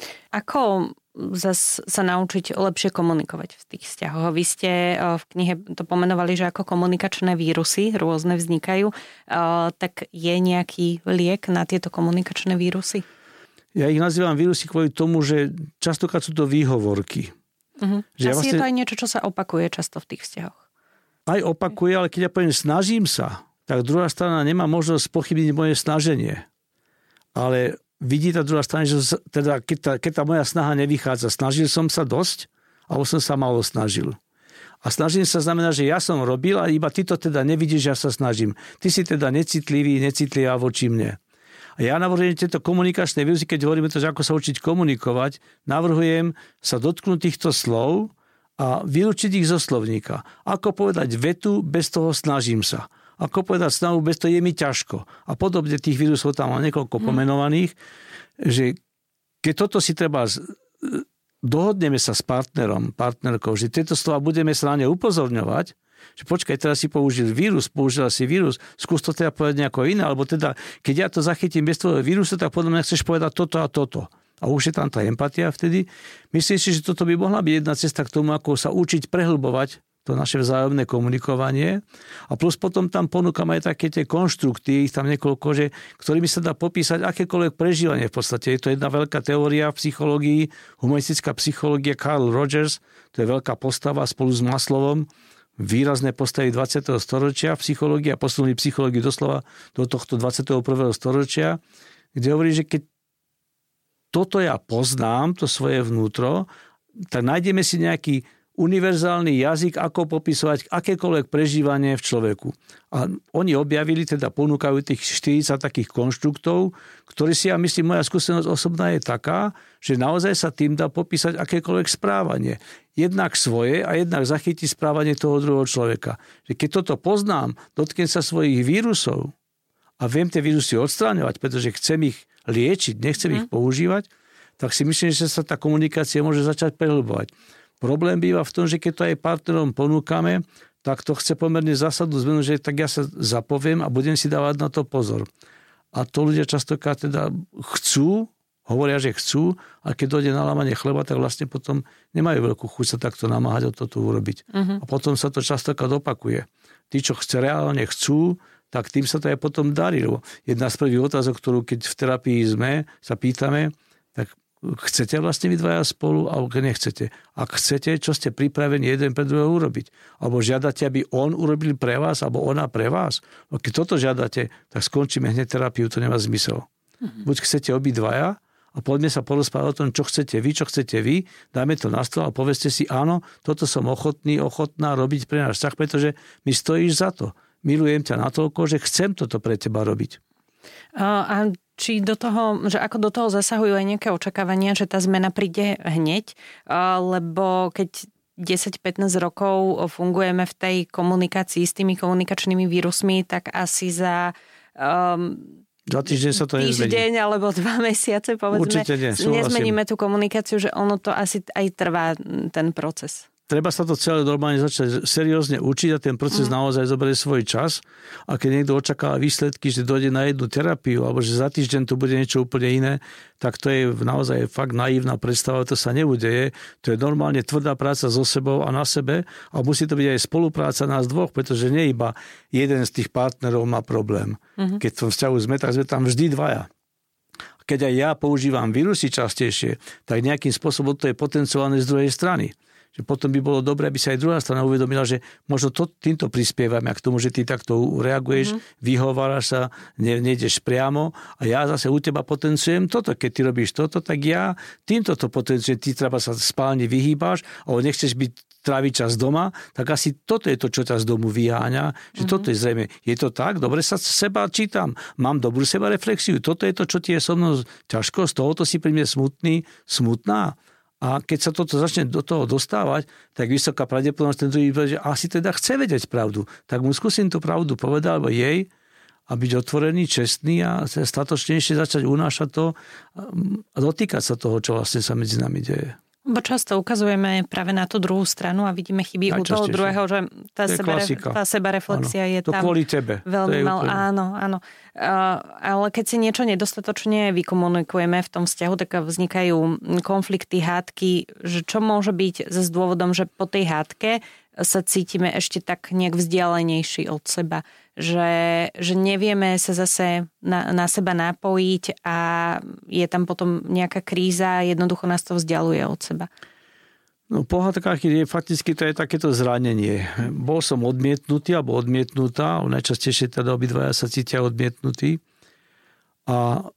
Ako zas sa naučiť lepšie komunikovať v tých vzťahoch? Vy ste v knihe to pomenovali, že ako komunikačné vírusy rôzne vznikajú. Tak je nejaký liek na tieto komunikačné vírusy? Ja ich nazývam vírusy kvôli tomu, že častokrát sú to výhovorky. Uh-huh. Že ja vlastne... je to aj niečo, čo sa opakuje často v tých vzťahoch. Aj opakuje, ale keď ja poviem snažím sa, tak druhá strana nemá možnosť pochybniť moje snaženie. Ale vidí tá druhá strana, že teda, keď, tá, keď tá moja snaha nevychádza, snažil som sa dosť, alebo som sa málo snažil. A snažím sa znamená, že ja som robil a iba ty to teda nevidíš, že ja sa snažím. Ty si teda necitlivý, necitlivá voči mne. A ja navrhujem tieto komunikačné vírusy, keď hovoríme to, že ako sa učiť komunikovať, navrhujem sa dotknúť týchto slov a vylúčiť ich zo slovníka. Ako povedať vetu, bez toho snažím sa. Ako povedať snahu, bez toho je mi ťažko. A podobne tých vírusov tam mám niekoľko pomenovaných, že keď toto si treba, dohodneme sa s partnerom, partnerkou, že tieto slova budeme sa na ne upozorňovať, že počkaj, teraz si použil vírus, použila si vírus, skús to teda povedať nejako iné, alebo teda, keď ja to zachytím bez toho vírusu, tak podľa mňa chceš povedať toto a toto. A už je tam tá empatia vtedy. Myslíš si, že toto by mohla byť jedna cesta k tomu, ako sa učiť prehlbovať to naše vzájomné komunikovanie. A plus potom tam ponúkam aj také tie konštrukty, ich tam niekoľko, že, ktorými sa dá popísať akékoľvek prežívanie v podstate. Je to jedna veľká teória v psychológii, humanistická psychológia, Carl Rogers, to je veľká postava spolu s Maslovom, výrazné postavy dvadsiateho storočia v psychológii a posunuli psychológiu doslova do tohto dvadsiateho prvého storočia, kde hovorí, že keď toto ja poznám, to svoje vnútro, tak nájdeme si nejaký univerzálny jazyk, ako popisovať akékoľvek prežívanie v človeku. A oni objavili, teda ponúkajú tých štyridsať takých konštruktov, ktorí si, ja myslím, moja skúsenosť osobná je taká, že naozaj sa tým dá popísať akékoľvek správanie. Jednak svoje a jednak zachytiť správanie toho druhého človeka. Že keď toto poznám, dotknem sa svojich vírusov a viem tie vírusy odstráňovať, pretože chcem ich liečiť, nechcem mm. ich používať, tak si myslím, že sa tá komunikácia môže začať prehlbovať. Problém býva v tom, že keď to aj partnerom ponúkame, tak to chce pomerne zásadnú zmenu, že tak ja sa zapoviem a budem si dávať na to pozor. A to ľudia častokrát teda chcú, hovoria, že chcú, a keď dojde na lámanie chleba, tak vlastne potom nemajú veľkú chuť sa takto namáhať o toto urobiť. Uh-huh. A potom sa to častokrát opakuje. Tí, čo chce, reálne chcú, tak tým sa to aj potom darí. Jedna z prvých otázok, ktorú keď v terapii sme, sa pýtame, tak chcete vlastne vy dvaja spolu, alebo nechcete. Ak chcete, čo ste pripravení jeden pre druhého urobiť? Alebo žiadate, aby on urobil pre vás, alebo ona pre vás? No keď toto žiadate, tak skončíme hneď terapiu, to nemá zmysel. Mm-hmm. Buď chcete obidvaja a poďme sa porozprávať o tom, čo chcete vy, čo chcete vy, dajme to na stôl a povedzte si, áno, toto som ochotný, ochotná robiť pre náš vzťah, pretože mi stojíš za to. Milujem ťa natoľko, že chcem toto pre teba robiť. A či do toho, že ako do toho zasahujú aj nejaké očakávania, že tá zmena príde hneď, lebo keď desať pätnásť rokov fungujeme v tej komunikácii s tými komunikačnými vírusmi, tak asi za um, za týždeň sa to nezmení. Týždeň alebo dva mesiace, povedzme, nie, nezmeníme tú komunikáciu, že ono to asi aj trvá ten proces. Treba sa to celé normálne začať seriózne učiť a ten proces mm. naozaj zoberie svoj čas. A keď niekto očakáva výsledky, že dojde na jednu terapiu alebo že za týždeň to bude niečo úplne iné, tak to je naozaj fakt naivná predstava, to sa neudeje. To je normálne tvrdá práca so sebou a na sebe a musí to byť aj spolupráca nás dvoch, pretože nie iba jeden z tých partnerov má problém. Mm-hmm. Keď v tom vzťahu sme, tak sme tam vždy dvaja. Keď aj ja používam vírusy častejšie, tak nejakým spôsobom to je potenciálne z druhej strany. Že potom by bolo dobré, aby sa aj druhá strana uvedomila, že možno to, týmto prispievame a k tomu, že ty takto reaguješ, mm-hmm. vyhováraš sa, ne, nejdeš priamo a ja zase u teba potenciujem toto. Keď ty robíš toto, tak ja týmto to potenciujem. Ty treba sa spálne vyhýbáš, alebo nechceš byť tráviť čas doma, tak asi toto je to, čo ťa z domu vyháňa. Že mm-hmm. toto je zrejme. Je to tak? Dobre sa seba čítam. Mám dobrú seba reflexiu. Toto je to, čo ti je so mnou ťažko. Z tohoto si pri mne smutný, smutná. A keď sa toto začne do toho dostávať, tak vysoká pravdepodobnosť ten druhý povie, že asi teda chce vedieť pravdu. Tak mu skúsim tú pravdu povedať, alebo jej, a byť otvorený, čestný a statočnejšie začať unášať to a dotýkať sa toho, čo vlastne sa medzi nami deje. Bo často ukazujeme práve na tú druhú stranu a vidíme chyby u toho druhého, že tá, seba, tá sebareflexia je to tam kvôli tebe. veľmi mal. Áno, áno. Uh, ale keď si niečo nedostatočne vykomunikujeme v tom vzťahu, tak vznikajú konflikty, hádky, že čo môže byť s dôvodom, že po tej hádke sa cítime ešte tak nejak vzdialenejší od seba. Že, že nevieme sa zase na, na seba napojiť a je tam potom nejaká kríza a jednoducho nás to vzdialuje od seba. No po hádkach je fakticky to je takéto zranenie. Bol som odmietnutý alebo odmietnutá, najčastejšie teda obidvaja sa cítia odmietnutí a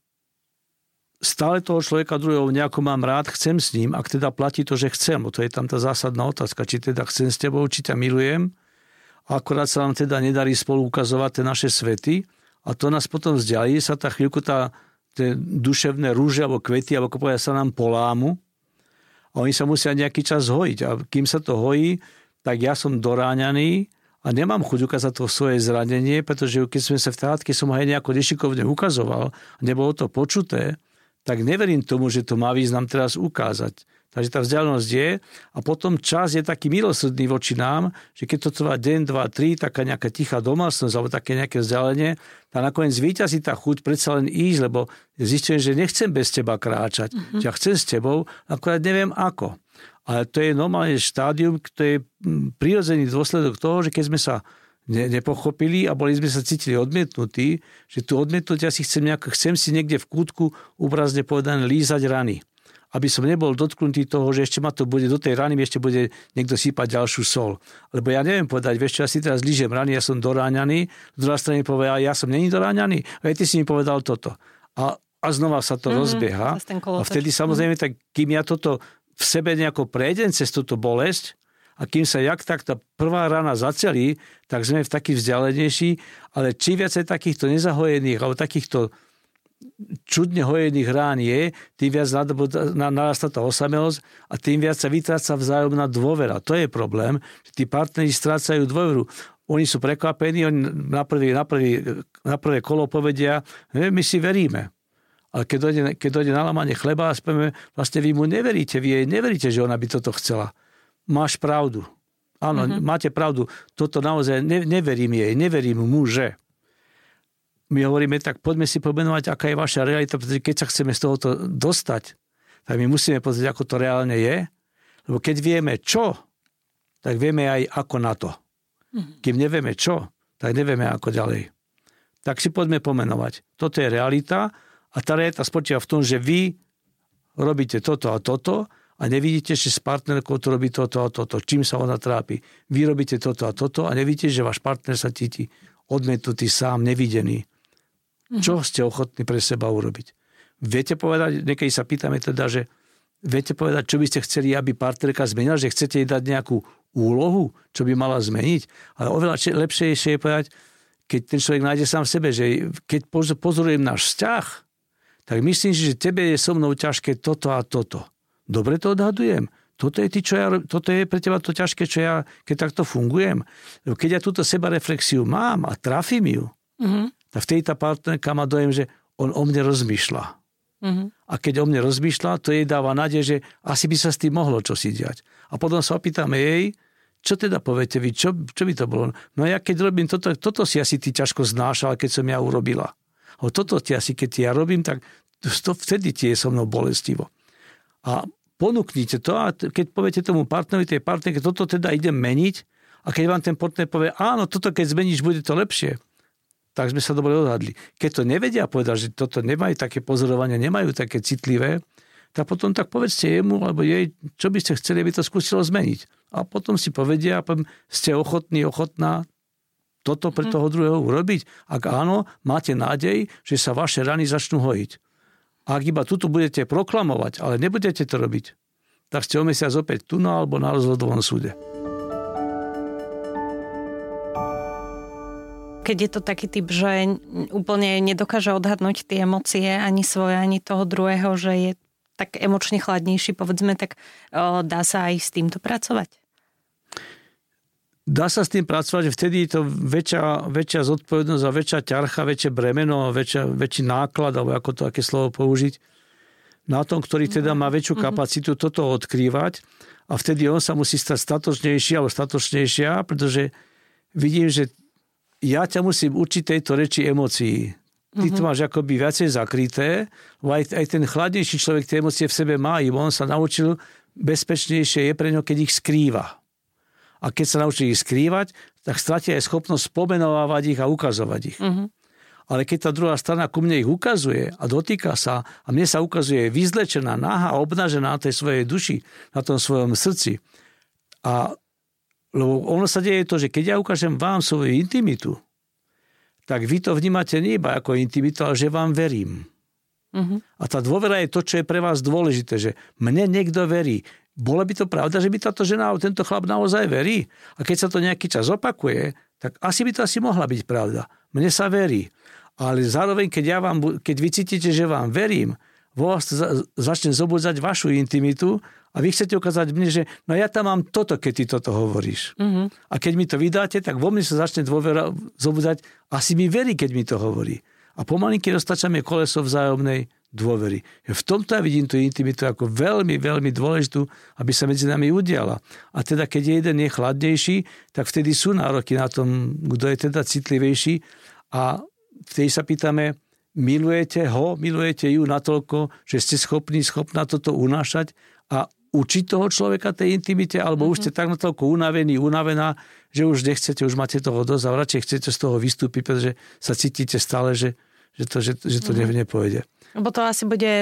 stále toho človeka druhého nejako mám rád, chcem s ním, ak teda platí to, že chcem. To je tam tá zásadná otázka, či teda chcem s tebou, či ťa milujem. A akorát sa nám teda nedarí spolu ukazovať tie naše svety a to nás potom vzdialí, sa tá chvíľku tá, tie duševné rúže alebo kvety, alebo ako povedať, sa nám polámu a oni sa musia nejaký čas hojiť. A kým sa to hojí, tak ja som doráňaný a nemám chuť ukázať to svoje zranenie, pretože keď sme sa v hádke som ho aj nejako nešikovne ukazoval a nebolo to počuté, tak neverím tomu, že to má význam teraz ukázať. Takže tá vzdialenosť je a potom čas je taký milosrdný voči nám, že keď to trvá deň, dva, tri, taká nejaká tichá domácnosť alebo také nejaké vzdialenie, tak nakoniec víťazí tá chuť predsa len ísť, lebo zistujem, že nechcem bez teba kráčať. Mm-hmm. Ja chcem s tebou, akorát neviem ako. Ale to je normálne štádium, to je prirodzený dôsledok toho, že keď sme sa nepochopili a boli sme sa cítili odmietnutí, že tu odmietnutia si chcem nejak, chcem si niekde v kútku obrazne povedané lízať rany. aby som nebol dotknutý toho, že ešte ma to bude, do tej rany ešte bude niekto sypať ďalšiu sol. Lebo ja neviem povedať, vieš čo, ja si teraz lížem rany, ja som doráňaný, z druhej strany povie, a ja som není doráňaný, a ty si mi povedal toto. A, a znova sa to mm-hmm. rozbieha. A vtedy samozrejme, tak kým ja toto v sebe nejako prejdem cez túto bolesť, a kým sa jak tak tá prvá rana zacelí, tak sme v takých vzdialenejší, ale čím viacej takýchto nezahojených, alebo takýchto čudne hojených rán je, tým viac narastá tá osamelosť a tým viac sa vytráca vzájomná dôvera. To je problém, že tí partneri strácajú dôveru. Oni sú prekvapení, oni na, prvý, na, prvý, na prvé kolo povedia, my si veríme. Ale keď dojde, keď dojde na lámanie chleba a spieme, vlastne vy mu neveríte, vy jej neveríte, že ona by toto chcela. Máš pravdu. Áno, mm-hmm. máte pravdu. Toto naozaj ne, neverím jej, neverím mu, že. My hovoríme, tak poďme si pomenovať, aká je vaša realita, pretože keď sa chceme z tohoto dostať, tak my musíme pozrieť, ako to reálne je. Lebo keď vieme čo, tak vieme aj ako na to. Kým nevieme čo, tak nevieme ako ďalej. Tak si poďme pomenovať. Toto je realita a tá realita spočíva v tom, že vy robíte toto a toto a nevidíte, že s partnerkou to robí toto a toto. Čím sa ona trápi. Vy robíte toto a toto a nevidíte, že váš partner sa cíti odmietnutý, sám, nevidený. Čo ste ochotní pre seba urobiť? Viete povedať, niekedy sa pýtame teda, že viete povedať, čo by ste chceli, aby partnerka zmenila, že chcete jej dať nejakú úlohu, čo by mala zmeniť? Ale oveľa lepšie je povedať, keď ten človek nájde sám v sebe, že keď pozorujem náš vzťah, tak myslím, že tebe je so mnou ťažké toto a toto. Dobre to odhadujem. Toto je, ty, čo ja, toto je pre teba to ťažké, čo ja, keď takto fungujem. Keď ja túto sebareflexiu mám a trafím ju, mm-hmm. tak vtedy tá partnerka má dojem, že on o mne rozmýšľa. Uh-huh. A keď o mne rozmýšľa, to jej dáva nádej, že asi by sa s tým mohlo čosi diať. A potom sa opýtame jej, čo teda poviete vy, čo, čo by to bolo? No ja keď robím toto, toto si asi ty ťažko znášal, keď som ja urobila. A toto ti asi, keď ja robím, tak to vtedy ti je so mnou bolestivo. A ponúknite to a keď poviete tomu partnerovi, tej partnerke, toto teda idem meniť a keď vám ten partner povie, áno, toto keď zmeníš, bude to lepšie, tak sme sa dobre odhadli. Keď to nevedia povedať, že toto nemajú také pozorovania, nemajú také citlivé, tak potom tak povedzte jemu, alebo jej, čo by ste chceli, aby to skúsilo zmeniť. A potom si povedia, ste ochotní, ochotná toto pre toho druhého urobiť. Ak áno, máte nádej, že sa vaše rany začnú hojiť. Ak iba tuto budete proklamovať, ale nebudete to robiť, tak ste o mesiac opäť tu alebo na rozhodovom súde. Keď je to taký typ, že úplne nedokáže odhadnúť tie emócie ani svoje, ani toho druhého, že je tak emočne chladnejší, povedzme, tak o, dá sa aj s týmto pracovať? Dá sa s tým pracovať, že vtedy je to väčšia, väčšia zodpovednosť a väčšia ťarcha, väčšie bremeno, väčšia, väčší náklad, alebo ako to, aké slovo použiť, na tom, ktorý teda má väčšiu kapacitu toto odkrývať a vtedy on sa musí stať statočnejší alebo statočnejšia, pretože vidím, že ja ťa musím učiť tejto reči emócií. Ty to máš akoby viacej zakryté, aj, aj ten chladnejší človek tie emócie v sebe má, i on sa naučil, bezpečnejšie je pre ňo, keď ich skrýva. A keď sa naučí ich skrývať, tak stratí aj schopnosť pomenovávať ich a ukazovať ich. Uh-huh. Ale keď tá druhá strana ku mne ich ukazuje a dotýka sa a mne sa ukazuje vyzlečená, nahá, obnažená na tej svojej duši, na tom svojom srdci. A lebo ono sa deje to, že keď ja ukážem vám svoju intimitu, tak vy to vnímate nie iba ako intimitu, ale že vám verím. Uh-huh. A tá dôvera je to, čo je pre vás dôležité, že mne niekto verí. Bola by to pravda, že by táto žena, tento chlap naozaj verí? A keď sa to nejaký čas opakuje, tak asi by to asi mohla byť pravda. Mne sa verí. Ale zároveň, keď, ja vám, keď vy cítite, že vám verím, vo vás začne zobudzať vašu intimitu a vy chcete ukázať mne, že no ja tam mám toto, keď ty toto hovoríš. Uh-huh. A keď mi to vydáte, tak vo mne sa začne dôvera zobudzať, asi mi verí, keď mi to hovorí. A pomalinky roztačame koleso vzájomnej dôvery. V tomto ja vidím tú intimitu ako veľmi, veľmi dôležitú, aby sa medzi nami udiala. A teda, keď jeden je chladnejší, tak vtedy sú nároky na tom, kto je teda citlivejší. A vtedy sa pýtame, milujete ho, milujete ju natoľko, že ste schopní, schopná toto unášať a učiť toho človeka tej intimite, alebo mm-hmm. už ste tak natoľko unavení, unavená, že už nechcete, už máte toho dosť a radšej chcete z toho vystúpiť, pretože sa cítite stále, že, že to, že, že to mm-hmm. nepôjde. Lebo to asi bude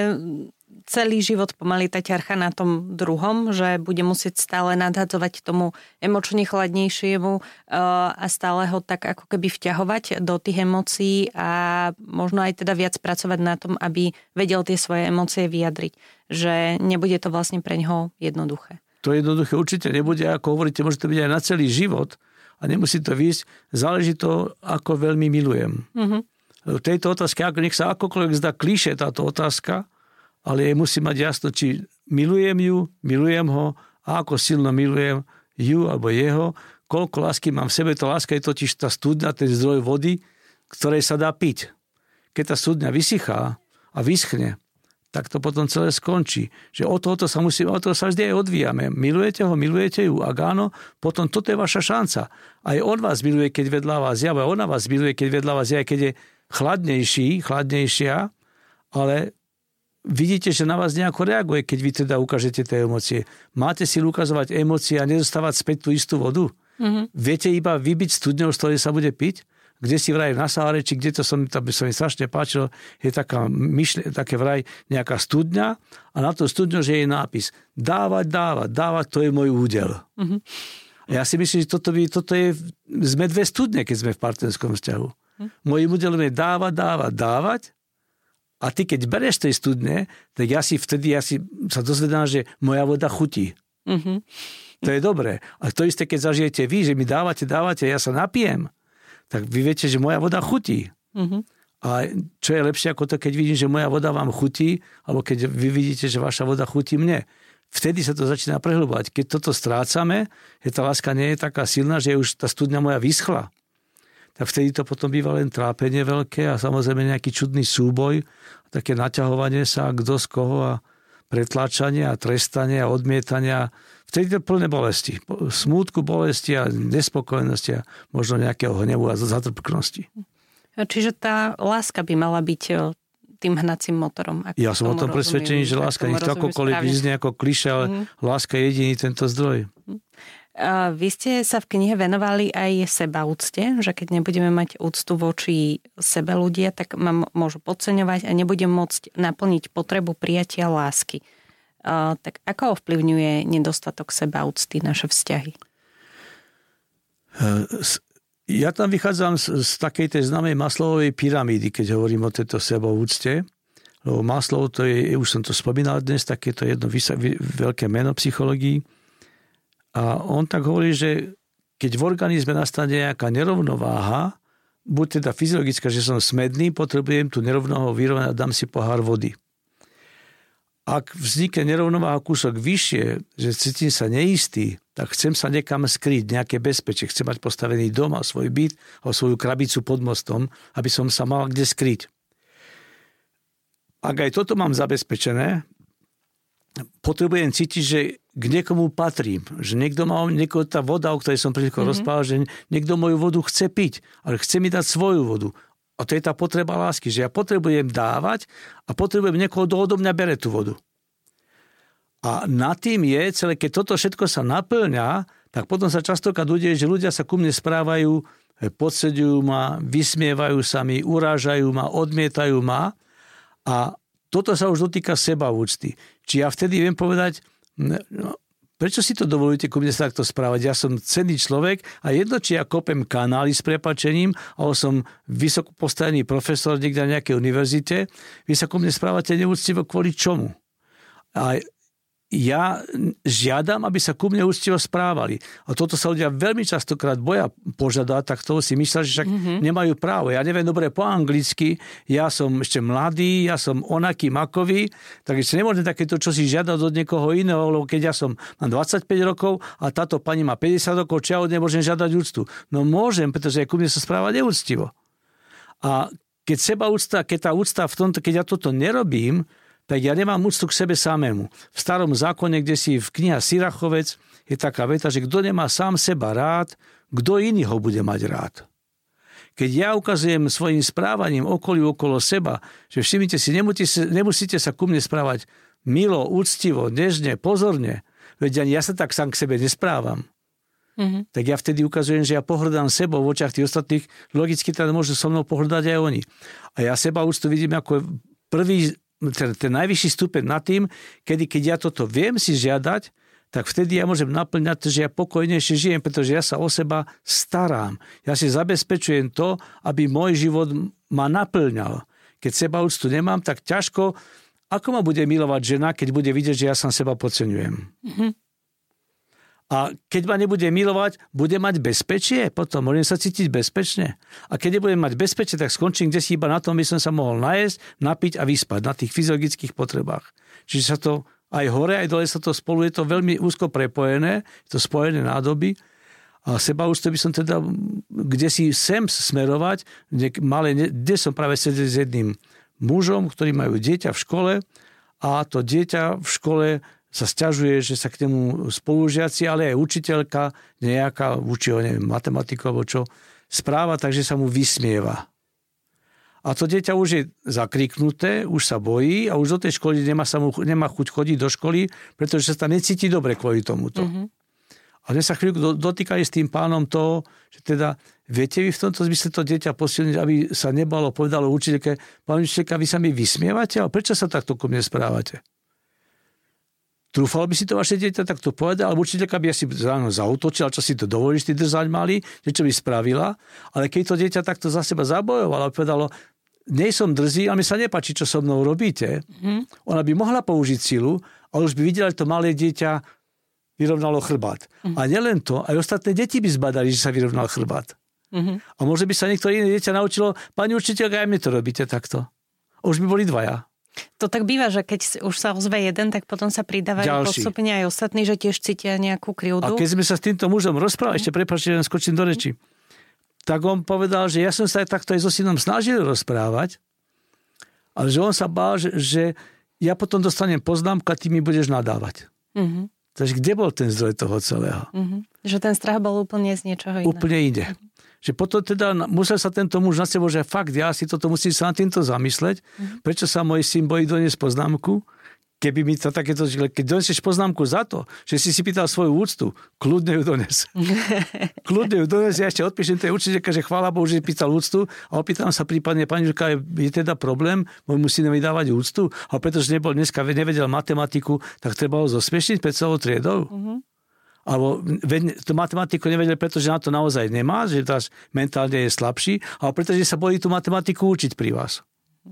celý život pomaly tá ťarcha na tom druhom, že bude musieť stále nadhadzovať tomu emočne chladnejšiemu a stále ho tak ako keby vťahovať do tých emócií a možno aj teda viac pracovať na tom, aby vedel tie svoje emócie vyjadriť. Že nebude to vlastne pre neho jednoduché. To jednoduché určite nebude, ako hovoríte, môže to byť aj na celý život a nemusí to výjsť. Záleží to, ako veľmi milujem. Mm-hmm. V tejto otázke, ako nech sa akokoľvek zdá klišé táto otázka, ale musí mať jasno, či milujem ju, milujem ho a ako silno milujem ju alebo jeho, koľko lásky mám v sebe. Tá láska je totiž tá studňa, ten zdroj vody, ktorej sa dá piť. Keď tá studňa vysychá a vyschne, tak to potom celé skončí. Že od tohoto sa musíme, od toho sa vždy aj odvíjame. Milujete ho, milujete ju, ak áno, potom toto je vaša šanca. Aj on vás miluje, keď vedľa vás je, aj ona vás miluje, keď vedľa vás je, aj keď je chladnejší, chladnejšia, ale vidíte, že na vás nejako reaguje, keď vy teda ukážete tie emócie. Máte si ukazovať emócie a nedostávať späť tú istú vodu? Mm-hmm. Viete iba vybiť studňou, z ktorej sa bude piť? Kde si vraj na Sáre, či kde to som, to by sa mi strašne páčilo, je taká myšle, také vraj nejaká studňa a na to studňu, že je nápis dávať, dávať, dávať, to je môj údel. Mm-hmm. Ja si myslím, že toto, by, toto je, sme dve studne, keď sme v partnerskom vzťahu. Mm-hmm. Mojím údelom je dávať, dávať, dávať. A ty, keď bereš tej studne, tak ja si vtedy ja si sa dozvedám, že moja voda chutí. Mm-hmm. To je dobré. A to isté, keď zažijete vy, že mi dávate, dávate, ja sa napijem, tak vy viete, že moja voda chutí. Mm-hmm. A čo je lepšie ako to, keď vidím, že moja voda vám chutí, alebo keď vy vidíte, že vaša voda chutí mne. Vtedy sa to začína prehlbovať. Keď toto strácame, že tá láska nie je taká silná, že už tá studňa moja vyschla, tak vtedy to potom býva len trápenie veľké a samozrejme nejaký čudný súboj, také naťahovanie sa, kto z koho a pretláčanie a trestanie a odmietanie. Vtedy to plné bolesti. Smútku, bolesti a nespokojnosti a možno nejakého hnevu a zatrpknosti. Čiže tá láska by mala byť tým hnacím motorom. Ja som o tom presvedčený, že láska nie je to akokoľvek vyznie ako klišé, ale mm. láska je jediný tento zdroj. Mm. Vy ste sa v knihe venovali aj sebaúcte, že keď nebudeme mať úctu voči sebe ľudia, tak ma môžu podceňovať a nebudem môcť naplniť potrebu prijatia lásky. Tak ako ovplyvňuje nedostatok sebaúcty naše vzťahy? Ja tam vychádzam z, z takej tej známej Maslowovej pyramídy, keď hovorím o tejto sebaúcte. Lebo Maslow, to je, už som to spomínal dnes, takéto jedno vysa, veľké meno psychológii. A on tak hovorí, že keď v organizme nastane nejaká nerovnováha, buď teda fyziologická, že som smedný, potrebujem tú nerovnováhu vyrovnať a dám si pohár vody. Ak vznikne nerovnováha kúsok vyššie, že cítim sa neistý, tak chcem sa niekam skryť, nejaké bezpečie. Chcem mať postavený dom a svoj byt a svoju krabicu pod mostom, aby som sa mal kde skryť. Ak aj toto mám zabezpečené, potrebujem cítiť, že k niekomu patrím. Že niekto má, niekoho tá voda, o ktorej som príliš mm-hmm. rozprával, že niekto moju vodu chce piť, ale chce mi dať svoju vodu. A to je tá potreba lásky, že ja potrebujem dávať a potrebujem niekoho, kto odo mňa bere tú vodu. A nad tým je, celé, keď toto všetko sa naplňa, tak potom sa častokrát udeje, že ľudia sa ku mne správajú, podseďujú ma, vysmievajú sa mi, urážajú ma, odmietajú ma a toto sa už dotýka sebaúcty. Či ja vtedy viem povedať, no, prečo si to dovolíte ku mne sa takto správať? Ja som cenný človek a jedno, či ja kopem kanály s prepáčením, alebo som vysoko postavený profesor niekde na nejakej univerzite, vy sa ku mne správate neúctivo kvôli čomu? A ja žiadam, aby sa ku mne úctivo správali. A toto sa ľudia veľmi častokrát boja požiadať, tak toho si myslia, že však mm-hmm. nemajú právo. Ja neviem dobre po anglicky, ja som ešte mladý, ja som onaký makový, takže nemôžem takéto čo si žiadať od niekoho iného, lebo keď ja som mám dvadsaťpäť rokov a táto pani má päťdesiat rokov, či ja od nej môžem žiadať úctu. No môžem, pretože ku mne sa správa neúctivo. A keď sebaúcta, keď tá úcta v tomto, keď ja toto nerobím, tak ja nemám úctu k sebe samému. V starom zákone, kde si v kniha Sirachovec je taká veta, že kto nemá sám seba rád, kto iný ho bude mať rád. Keď ja ukazujem svojim správaním okoliu okolo seba, že všimnite si, nemusíte, nemusíte sa ku mne správať milo, úctivo, nežne, pozorne, veď ani ja sa tak sám k sebe nesprávam. Mm-hmm. Tak ja vtedy ukazujem, že ja pohrdám sebou v očiach tých ostatných, logicky teda môžu so mnou pohrdať aj oni. A ja seba úctu vidím ako prvý, ten, ten najvyšší stupeň nad tým, kedy keď ja toto viem si žiadať, tak vtedy ja môžem naplňať to, že ja pokojnejšie žijem, pretože ja sa o seba starám. Ja si zabezpečujem to, aby môj život ma naplňal. Keď sebaúctu nemám, tak ťažko, ako ma bude milovať žena, keď bude vidieť, že ja sa seba podceňujem. Mm-hmm. A keď ma nebude milovať, bude mať bezpečie, potom môžem sa cítiť bezpečne. A keď nebudem mať bezpečie, tak skončím kde si iba na tom, aby som sa mohol najesť, napiť a vyspať na tých fyziologických potrebách. Čiže sa to aj hore, aj dole sa to spolu, je to veľmi úzko prepojené, je to spojené nádoby. A sebaúcto by som teda, kde si sem smerovať, kde, malé, kde som práve sedel s jedným mužom, ktorí majú dieťa v škole a to dieťa v škole sa sťažuje, že sa k nemu spolužiaci, ale aj učiteľka nejaká, učí ho, neviem, matematiku alebo čo, správa, takže sa mu vysmieva. A to dieťa už je zakriknuté, už sa bojí a už do tej školy nemá, sa mu, nemá chuť chodiť do školy, pretože sa tam necíti dobre kvôli tomuto. Mm-hmm. A dnes sa chvíľu do, dotýkali s tým pánom toho, že teda viete vy v tomto zmysle to dieťa posilniť, aby sa nebalo, povedalo učiteľke, pán učiteľka, vy sa mi vysmievate, ale prečo sa takto ku mne správate? Trúfalo by si to vaše dieťa takto povedať, alebo učiteľka by asi zautočila, čo si to dovolíš, ty držať mali, že čo by spravila, ale keď to dieťa takto za seba zabojovalo a povedalo, nej som drzý, ale mi sa nepáči, čo so mnou robíte, mm. ona by mohla použiť silu, ale už by videla, že to malé dieťa vyrovnalo chrbát. Mm. A nielen to, aj ostatné deti by zbadali, že sa vyrovnal chrbát. Mm-hmm. A možno by sa niektoré iné dieťa naučilo, pani učiteľka, aj mi to robíte takto. A už by boli dvaja. To tak býva, že keď už sa ozve jeden, tak potom sa pridávajú postupne aj ostatní, že tiež cítia nejakú krivdu. A keď sme sa s týmto mužom rozprávali, ešte prepáčte, len skočím do reči, tak on povedal, že ja som sa aj takto aj so synom snažil rozprávať, ale že on sa bál, že, že ja potom dostanem poznámku a ty mi budeš nadávať. Mm-hmm. Takže kde bol ten zdroj toho celého? Mm-hmm. Že ten strach bol úplne z niečoho iného. Úplne ide. Mm-hmm. Že potom teda musel sa tento muž na sebo, že fakt, ja si toto musím sa na týmto zamysleť, mm-hmm. prečo sa môj syn bojí doniesť poznámku, keby mi to takéto, keď donesieš poznámku za to, že si si pýtal svoju úctu, kľudne ju dones. Kľudne ju dones, ja ešte odpíšem tej učiteľke, že chvála Bohu, že pýtal úctu a opýtam sa prípadne, pani Žuka, je teda problém, môjmu synovi dávať úctu, ale pretože nebol dneska, nevedel matematiku, tak treba ho zosmiešniť pred celou triedou. Mm-hmm. Alebo tú matematiku nevedel, pretože na to naozaj nemá, že teraz mentálne je slabší, ale pretože sa bojí tú matematiku učiť pri vás.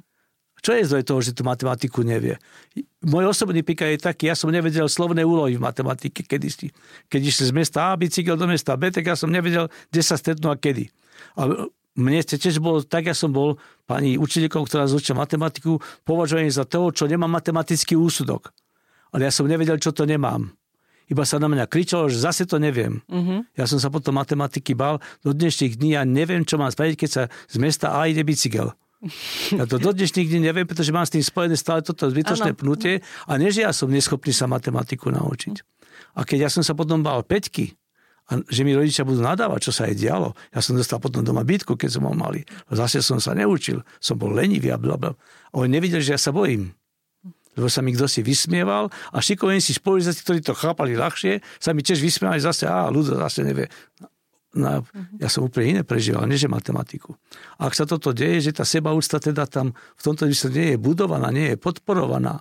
Čo je zdroj toho, že tú matematiku nevie? Môj osobný píka je taký, ja som nevedel slovné úlohy v matematike kedysi. Keď išli z mesta A bicykel do mesta B, tak ja som nevedel, kde sa stretnú a kedy. A mne tiež bolo tak, ja som bol pani učiteľkou, ktorá zúčia matematiku, považovaný za toho, čo nemá matematický úsudok. Ale ja som nevedel, čo to nemám. Iba sa na mňa kričalo, že zase to neviem. Mm-hmm. Ja som sa potom matematiky bál. Do dnešných dní ja neviem, čo mám spraviť, keď sa z mesta A ide bicykel. Ja to do dnešných dní neviem, pretože mám s tým spojené stále toto zbytočné ano. Pnutie a než ja som neschopný sa matematiku naučiť. A keď ja som sa potom bál päťky, a že mi rodičia budú nadávať, čo sa aj dialo, ja som dostal potom doma bitku, keď som mal malý. Zase som sa neučil, som bol lenivý a blablabla. A oni nevideli, že ja sa bojím. Lebo sa mi kto si vysmieval a šikovní si spolužiaci, ktorí to chápali ľahšie, sa mi tiež vysmievali zase, á, ľudia zase nevie. No, ja som úplne iné prežíval, než matematiku. A ak sa toto deje, že tá sebaúcta teda tam v tomto mysle nie je budovaná, nie je podporovaná,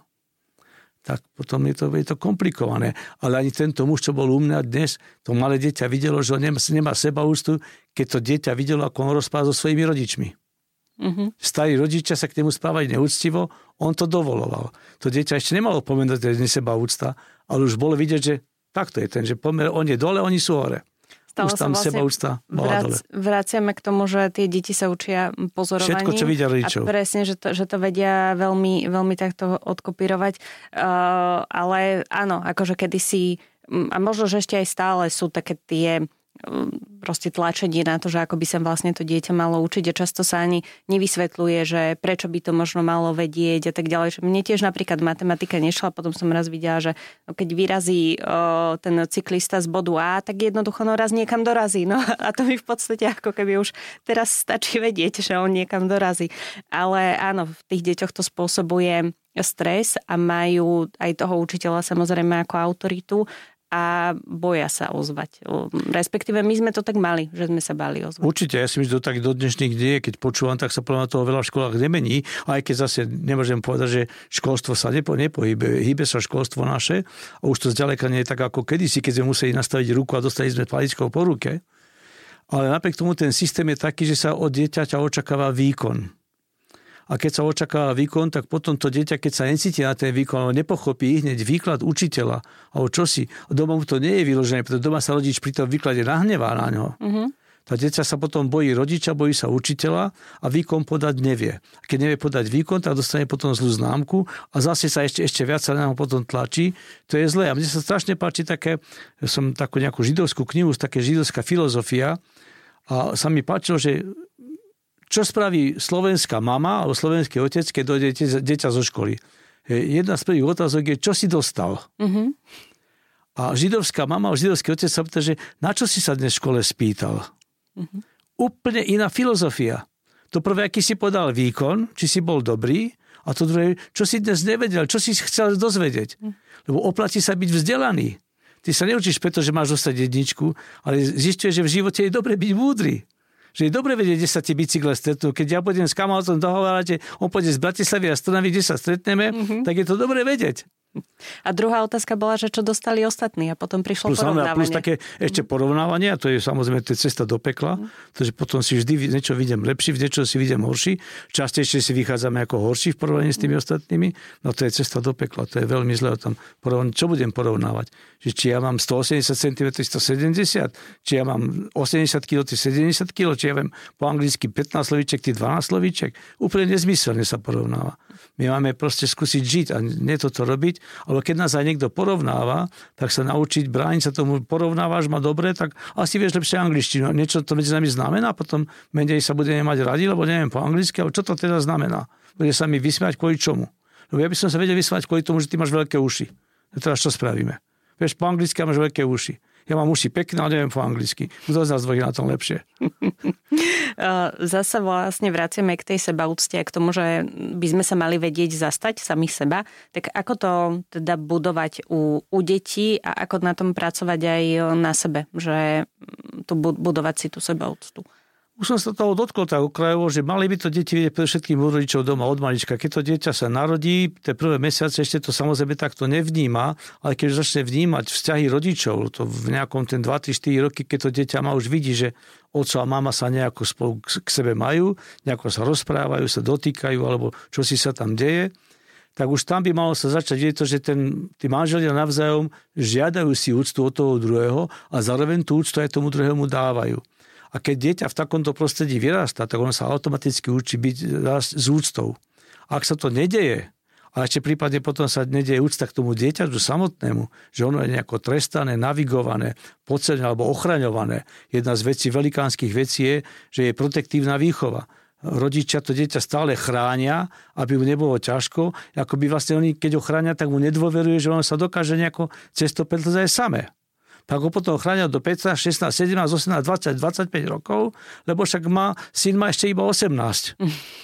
tak potom je to, je to komplikované. Ale ani tento muž, čo bol u mňa dnes, to malé dieťa videlo, že on nemá, nemá sebaúctu, keď to dieťa videlo, ako on rozpráva so svojimi rodičmi. Mm-hmm. Starí rodičia sa k nemu správali neúctivo, on to dovoloval. To dieťa ešte nemalo pomenúť, že je sebaúcta, ale už bolo vidieť, že takto je ten, že pomer, on je dole, oni sú hore. Stále už tam vlastne sebaúcta bola dole. Vraciame k tomu, že tie deti sa učia pozorovaním. Všetko, čo vidia rodičov. A presne, že to, že to vedia veľmi, veľmi takto odkopírovať. Uh, ale áno, akože kedysi, a možno, že ešte aj stále sú také tie proste tlačenie na to, že ako by sa vlastne to dieťa malo učiť a často sa ani nevysvetľuje, že prečo by to možno malo vedieť a tak ďalej. Mne tiež napríklad matematika nešla, potom som raz videla, že keď vyrazí o, ten cyklista z bodu A, tak jednoducho no raz niekam dorazí. No a to mi v podstate ako keby už teraz stačí vedieť, že on niekam dorazí. Ale áno, v tých deťoch to spôsobuje stres a majú aj toho učiteľa samozrejme ako autoritu a boja sa ozvať. Respektíve my sme to tak mali, že sme sa báli ozvať. Určite, ja si myslím, že to tak do dnešných dní, keď počúvam, tak sa podľa toho veľa v školách nemení, aj keď zase nemôžem povedať, že školstvo sa nepo, nepohýbe, hýbe sa školstvo naše a už to zďaleka nie je tak ako kedysi, keď sme museli nastaviť ruku a dostali sme paličkou po ruke. Ale napriek tomu ten systém je taký, že sa od dieťaťa očakáva výkon. A keď sa očakáva výkon, tak potom to dieťa, keď sa necíti na ten výkon, alebo nepochopí hneď výklad učiteľa, alebo čosi, doma mu to nie je vyložené, pretože doma sa rodič pri tom výklade nahnevá na ňo. Mm-hmm. Tá dieťa sa potom bojí rodiča, bojí sa učiteľa a výkon podať nevie. A keď nevie podať výkon, tak dostane potom zlú známku a zase sa ešte, ešte viac sa na ňo potom tlačí. To je zlé. A mne sa strašne páči také, som takú nejakú židovskú knihu, také židovská filozofia a sa mi páčilo, že čo spraví slovenská mama alebo slovenský otec, keď dojde dieťa zo školy? Jedna z prvých otázok je, čo si dostal? Mm-hmm. A židovská mama alebo židovský otec sa pýta, že na čo si sa dnes v škole spýtal? Mm-hmm. Úplne iná filozofia. To prvé, aký si podal výkon, či si bol dobrý, a to druhé, čo si dnes nevedel, čo si chcel dozvedieť. Mm. Lebo oplatí sa byť vzdelaný. Ty sa neučíš preto, že máš dostať jedničku, ale zistíš, že v živote je dobre byť múdry. Že je dobre vedieť, kde sa ti bicykle stretnú. Keď ja pôjdem s kamarátom dohovárate, on pôjde z Bratislavy a z Trnavy, kde sa stretneme, mm-hmm. tak je to dobre vedieť. A druhá otázka bola, že čo dostali ostatní a potom prišlo plus, porovnávanie. Plus také ešte porovnávanie, a to je samozrejme to je cesta do pekla, mm. takže potom si vždy niečo vidím lepší, v niečo si vidím horší. Častejšie si vychádzame ako horší v porovnaní s tými mm. ostatnými, no to je cesta do pekla, to je veľmi zlé. Tam porovn- čo budem porovnávať? Že či ja mám stoosemdesiat centimetrov, stosedemdesiat, či ja mám osemdesiat kilogramov, sedemdesiat kilogramov, či ja viem po anglicky pätnásť slovíček, ty dvanásť slovíček. Úplne nezmyselne sa porovnáva. My máme proste skúsiť žiť a nie toto robiť. Ale keď nás aj niekto porovnáva, tak sa naučiť brániť sa tomu, porovnávaš ma dobre, tak asi vieš lepšie angličtinu. Niečo to medzi nami znamená, potom menej sa budeme mať radi, lebo neviem po anglicky, ale čo to teda znamená? Bude sa mi vysmiať kvôli čomu? Lebo ja by som sa vedel vysmiať kvôli tomu, že ty máš veľké uši. A teraz čo spravíme? Vieš, po anglicky máš veľké uši. Ja mám uši pekné, ale neviem po anglicky. Kto z nás dvoch je na tom lepšie? Zasa vlastne vraciame k tej sebaúcte a k tomu, že by sme sa mali vedieť zastať samých seba. Tak ako to teda budovať u, u detí a ako na tom pracovať aj na sebe? Že tu budovať si tú sebaúctu. Už som sa toho dotkol tak okrajovo, že mali by to deti vidieť predovšetkým u rodičov doma od malička. Keď to dieťa sa narodí, tie prvé mesiace ešte to samozrejme takto nevníma, ale keď začne vnímať vzťahy rodičov, to v nejakom ten dva tri štyri roky, keď to dieťa má už vidí, že otco a mama sa nejako spolu k sebe majú, nejako sa rozprávajú, sa dotýkajú, alebo čo si sa tam deje, tak už tam by malo sa začať vidieť to, že ten, tí manželia navzájom žiadajú si úctu od toho druhého a zároveň tú úctu aj tomu druhému dávajú. A keď dieťa v takomto prostredí vyrastá, tak ono sa automaticky učí byť s úctou. Ak sa to nedeje, a ešte prípadne potom sa nedeje úcta k tomu dieťaťu samotnému, že ono je nejako trestané, navigované, podceňované alebo ochraňované. Jedna z vecí, velikánskych vecí je, že je protektívna výchova. Rodičia to dieťa stále chránia, aby mu nebolo ťažko. Ako by vlastne oni, keď ho chránia, tak mu nedôveruje, že on sa dokáže nejako cesto pretlzať aj samé. Tak ho potom chránia do pätnásť, šestnásť, sedemnásť, osemnásť, dvadsať, dvadsaťpäť rokov, lebo však má, syn má ešte iba osemnásť.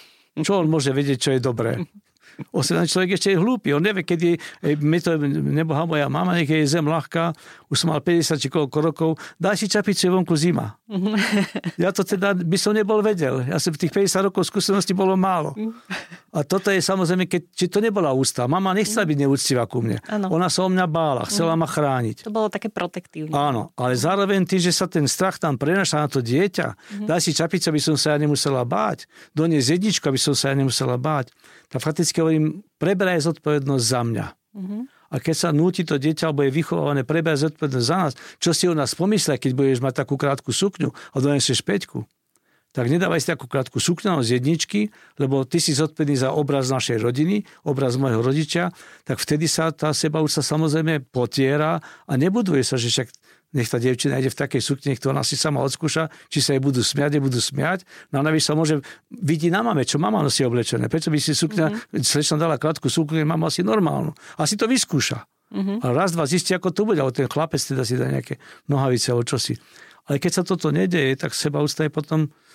Čo on môže vedieť, čo je dobré? osemnásť človek ešte je hlúpy. On nevie, kedy mi to nebohá moja mama, keď je zem ľahká, už som mal päťdesiat či koľko rokov, daj si čapicu, je vonku zima. Ja to teda by som nebol vedel. Ja som v tých päťdesiat rokov skúsenosti bolo málo. A toto je samozrejme, keď, či to nebola úcta. Mama nechcela byť neúctivá ku mne. Ano. Ona sa o mňa bála, chcela ma chrániť. To bolo také protektívne. Áno, ale zároveň tým, že sa ten strach tam prenáša na to dieťa, mm-hmm. daj si čapicu, aby som sa ja nemusela báť, doniesť jedničku, aby som sa ja nemusela báť, tak fakticky hovorím, preberaj zodpovednosť za mňa. Mm-hmm. A keď sa núti to dieťa, alebo je vychované, preberaj zodpovednosť za nás, čo si o nás pomyslia, keď budeš mať takú krátku sukňu a donesieš päťku, tak nedávaj si takú krátku sukňu z jedničky, lebo ty si zodpovedný za obraz našej rodiny, obraz môjho rodiča, tak vtedy sa tá sebaúcta samozrejme potiera a nebuduje sa, že však nech tá dievčina ide v takej sukni, nech to ona si sama odskúša, či sa jej budú smiať, nebudú smiať. No a navíc sa môže vidieť na mame, čo mama nosí oblečené. Prečo by si sukňa, mm-hmm. slečna dala krátku sukňu, mama asi normálnu. Asi to vyskúša. Mm-hmm. A raz, dva zistí, ako to bude, ale ten chlapec teda si dá nejaké nohavice alebo čosi. Ale keď sa toto nedeje, tak sebaúcta je potom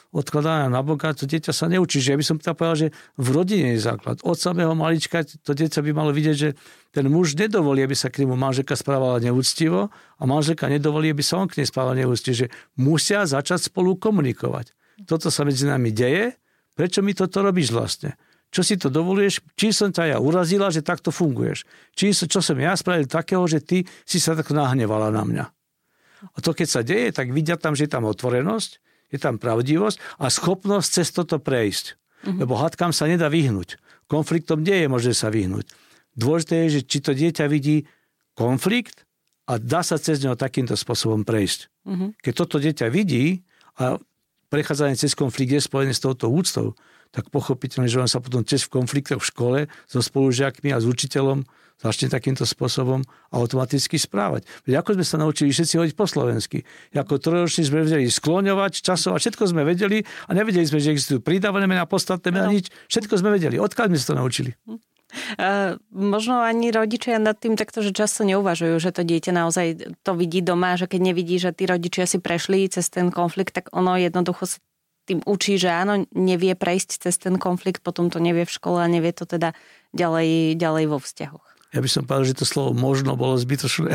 odkladaná na boka, to dieťa sa neučí. Že ja by som teda povedal, že v rodine je základ. Od samého malička to dieťa by malo vidieť, že ten muž nedovolí, aby sa k nemu manželka správala neúctivo a manželka nedovolí, aby sa on k nej správal neúctivo. Že musia začať spolu komunikovať. Toto sa medzi nami deje. Prečo mi toto robíš vlastne? Čo si to dovoluješ? Či som ťa ja urazila, že takto funguješ? Či čo som ja spravil takého, že ty si sa tak nahnevala na mňa? A to keď sa deje, tak vidia tam, že je tam otvorenosť, je tam pravdivosť a schopnosť cez toto prejsť. Mm-hmm. Lebo hádkam sa nedá vyhnúť. Konfliktom nie je možné sa vyhnúť. Dôležité je, že či to dieťa vidí konflikt a dá sa cez neho takýmto spôsobom prejsť. Mm-hmm. Keď toto dieťa vidí a prechádzanie cez konflikt je spojené s touto úctou, tak pochopiteľne, že on sa potom cez v konfliktoch v škole so spolužiakmi a s učiteľom začne takýmto spôsobom automaticky správať. Veď ako sme sa naučili všetci hovoriť po slovensky. Ako trojroční sme vedeli skloňovať, časovať, všetko sme vedeli a nevedeli sme, že existujú pridávané mená, podstatné mená, nič. Všetko sme vedeli. Odkiaľ sme sa to naučili? Uh, možno ani rodičia nad tým takto, že často neuvažujú, že to dieťa naozaj to vidí doma, že keď nevidí, že tí rodičia si prešli cez ten konflikt, tak ono jednoducho sa tým učí, že áno, nevie prejsť cez ten konflikt, potom to nevie v škole a nevie to teda ďalej, ďalej vo vzťahoch. Ja by som povedal, že to slovo možno bolo zbytočné.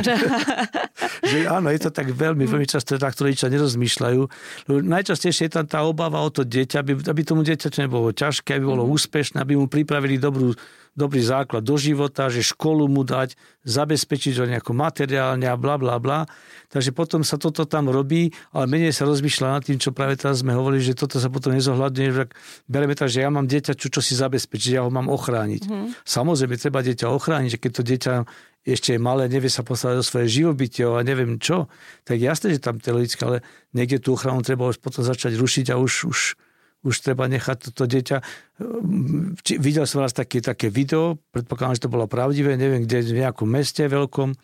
Že áno, je to tak veľmi, veľmi často, tak to rodičia nerozmýšľajú. Najčastejšie je tam tá obava o to dieťa, aby, aby tomu dieťaťu nebolo ťažké, aby bolo úspešné, aby mu pripravili dobrú, dobrý základ do života, že školu mu dať, zabezpečiť ho nejako materiálne a bla, bla, bla. Takže potom sa toto tam robí, ale menej sa rozmýšľa nad tým, čo práve teraz sme hovorili, že toto sa potom nezohľadňuje, že bereme tak, že ja mám dieťaču, čo si zabezpečiť, ja ho mám ochrániť. Mm. Samozrejme, treba dieťa ochrániť, že keď to dieťa ešte je malé, nevie sa postaviť do svoje živobytie a neviem čo, tak jasné, že tam to je logické, ale niekde tú ochranu treba už potom začať rušiť a už, už, už treba nechať toto dieťa. Či, videl som raz také, také video, predpokladám, že to bolo pravdivé, neviem, kde v nejakom meste veľkom,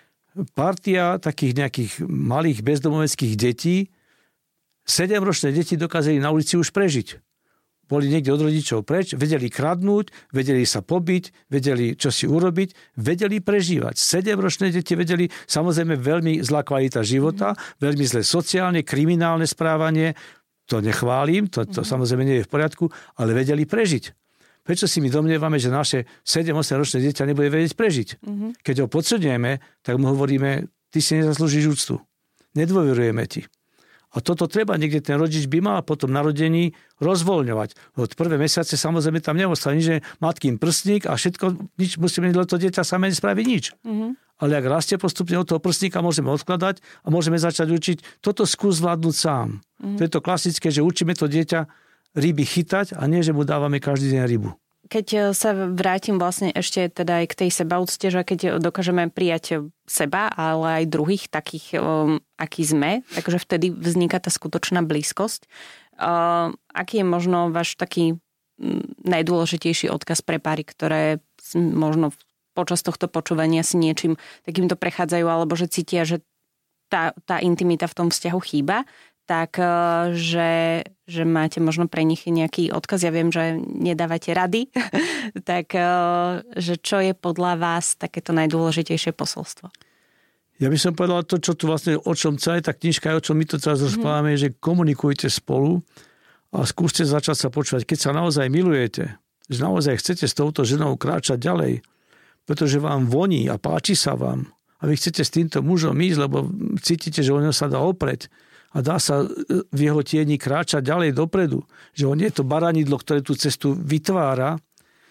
partia takých nejakých malých bezdomoveckých detí, sedemročné deti dokázali na ulici už prežiť. Boli niekde od rodičov preč, vedeli kradnúť, vedeli sa pobiť, vedeli čo si urobiť, vedeli prežívať. Sedemročné deti vedeli, samozrejme veľmi zlá kvalita života, veľmi zlé sociálne, kriminálne správanie, to nechválim, to, to samozrejme nie je v poriadku, ale vedeli prežiť. Prečo si my domnievame, že naše sedem osem ročné dieťa nebude vedieť prežiť? Mm-hmm. Keď ho podsudzujeme, tak mu hovoríme, ty si nezaslúžiš úctu. Nedôverujeme ti. A toto treba, niekde ten rodič by mal potom narodení rozvoľňovať. Od prvé mesiace samozrejme tam neostane, že matkým prstník a všetko, nič musíme, lebo to dieťa samé nespraví nič. Mm-hmm. Ale ak rastie postupne od toho prstníka, môžeme odkladať a môžeme začať učiť, toto skús zvládnuť sám. Mm-hmm. To je to klasické, že učíme to dieťa ryby chytať a nie, že mu dávame každý deň rybu. Keď sa vrátim vlastne ešte teda aj k tej sebaúcte, že keď dokážeme prijať seba, ale aj druhých takých, um, aký sme, takže vtedy vzniká tá skutočná blízkosť. Uh, aký je možno váš taký um, najdôležitejší odkaz pre páry, ktoré možno počas tohto počúvania si niečím takýmto prechádzajú, alebo že cítia, že tá, tá intimita v tom vzťahu chýba, tak, že, že máte možno pre nich nejaký odkaz. Ja viem, že nedávate rady. Tak, že čo je podľa vás takéto najdôležitejšie posolstvo? Ja by som povedal to, čo tu vlastne, o čom celá tá knižka, o čom my to teraz rozprávame, mm. že komunikujte spolu a skúste začať sa počúvať. Keď sa naozaj milujete, že naozaj chcete s touto ženou kráčať ďalej, pretože vám voní a páči sa vám a vy chcete s týmto mužom ísť, lebo cítite, že o ňo sa dá opreť, a dá sa v jeho tieni kráčať ďalej dopredu. Že on je to baranidlo, ktoré tú cestu vytvára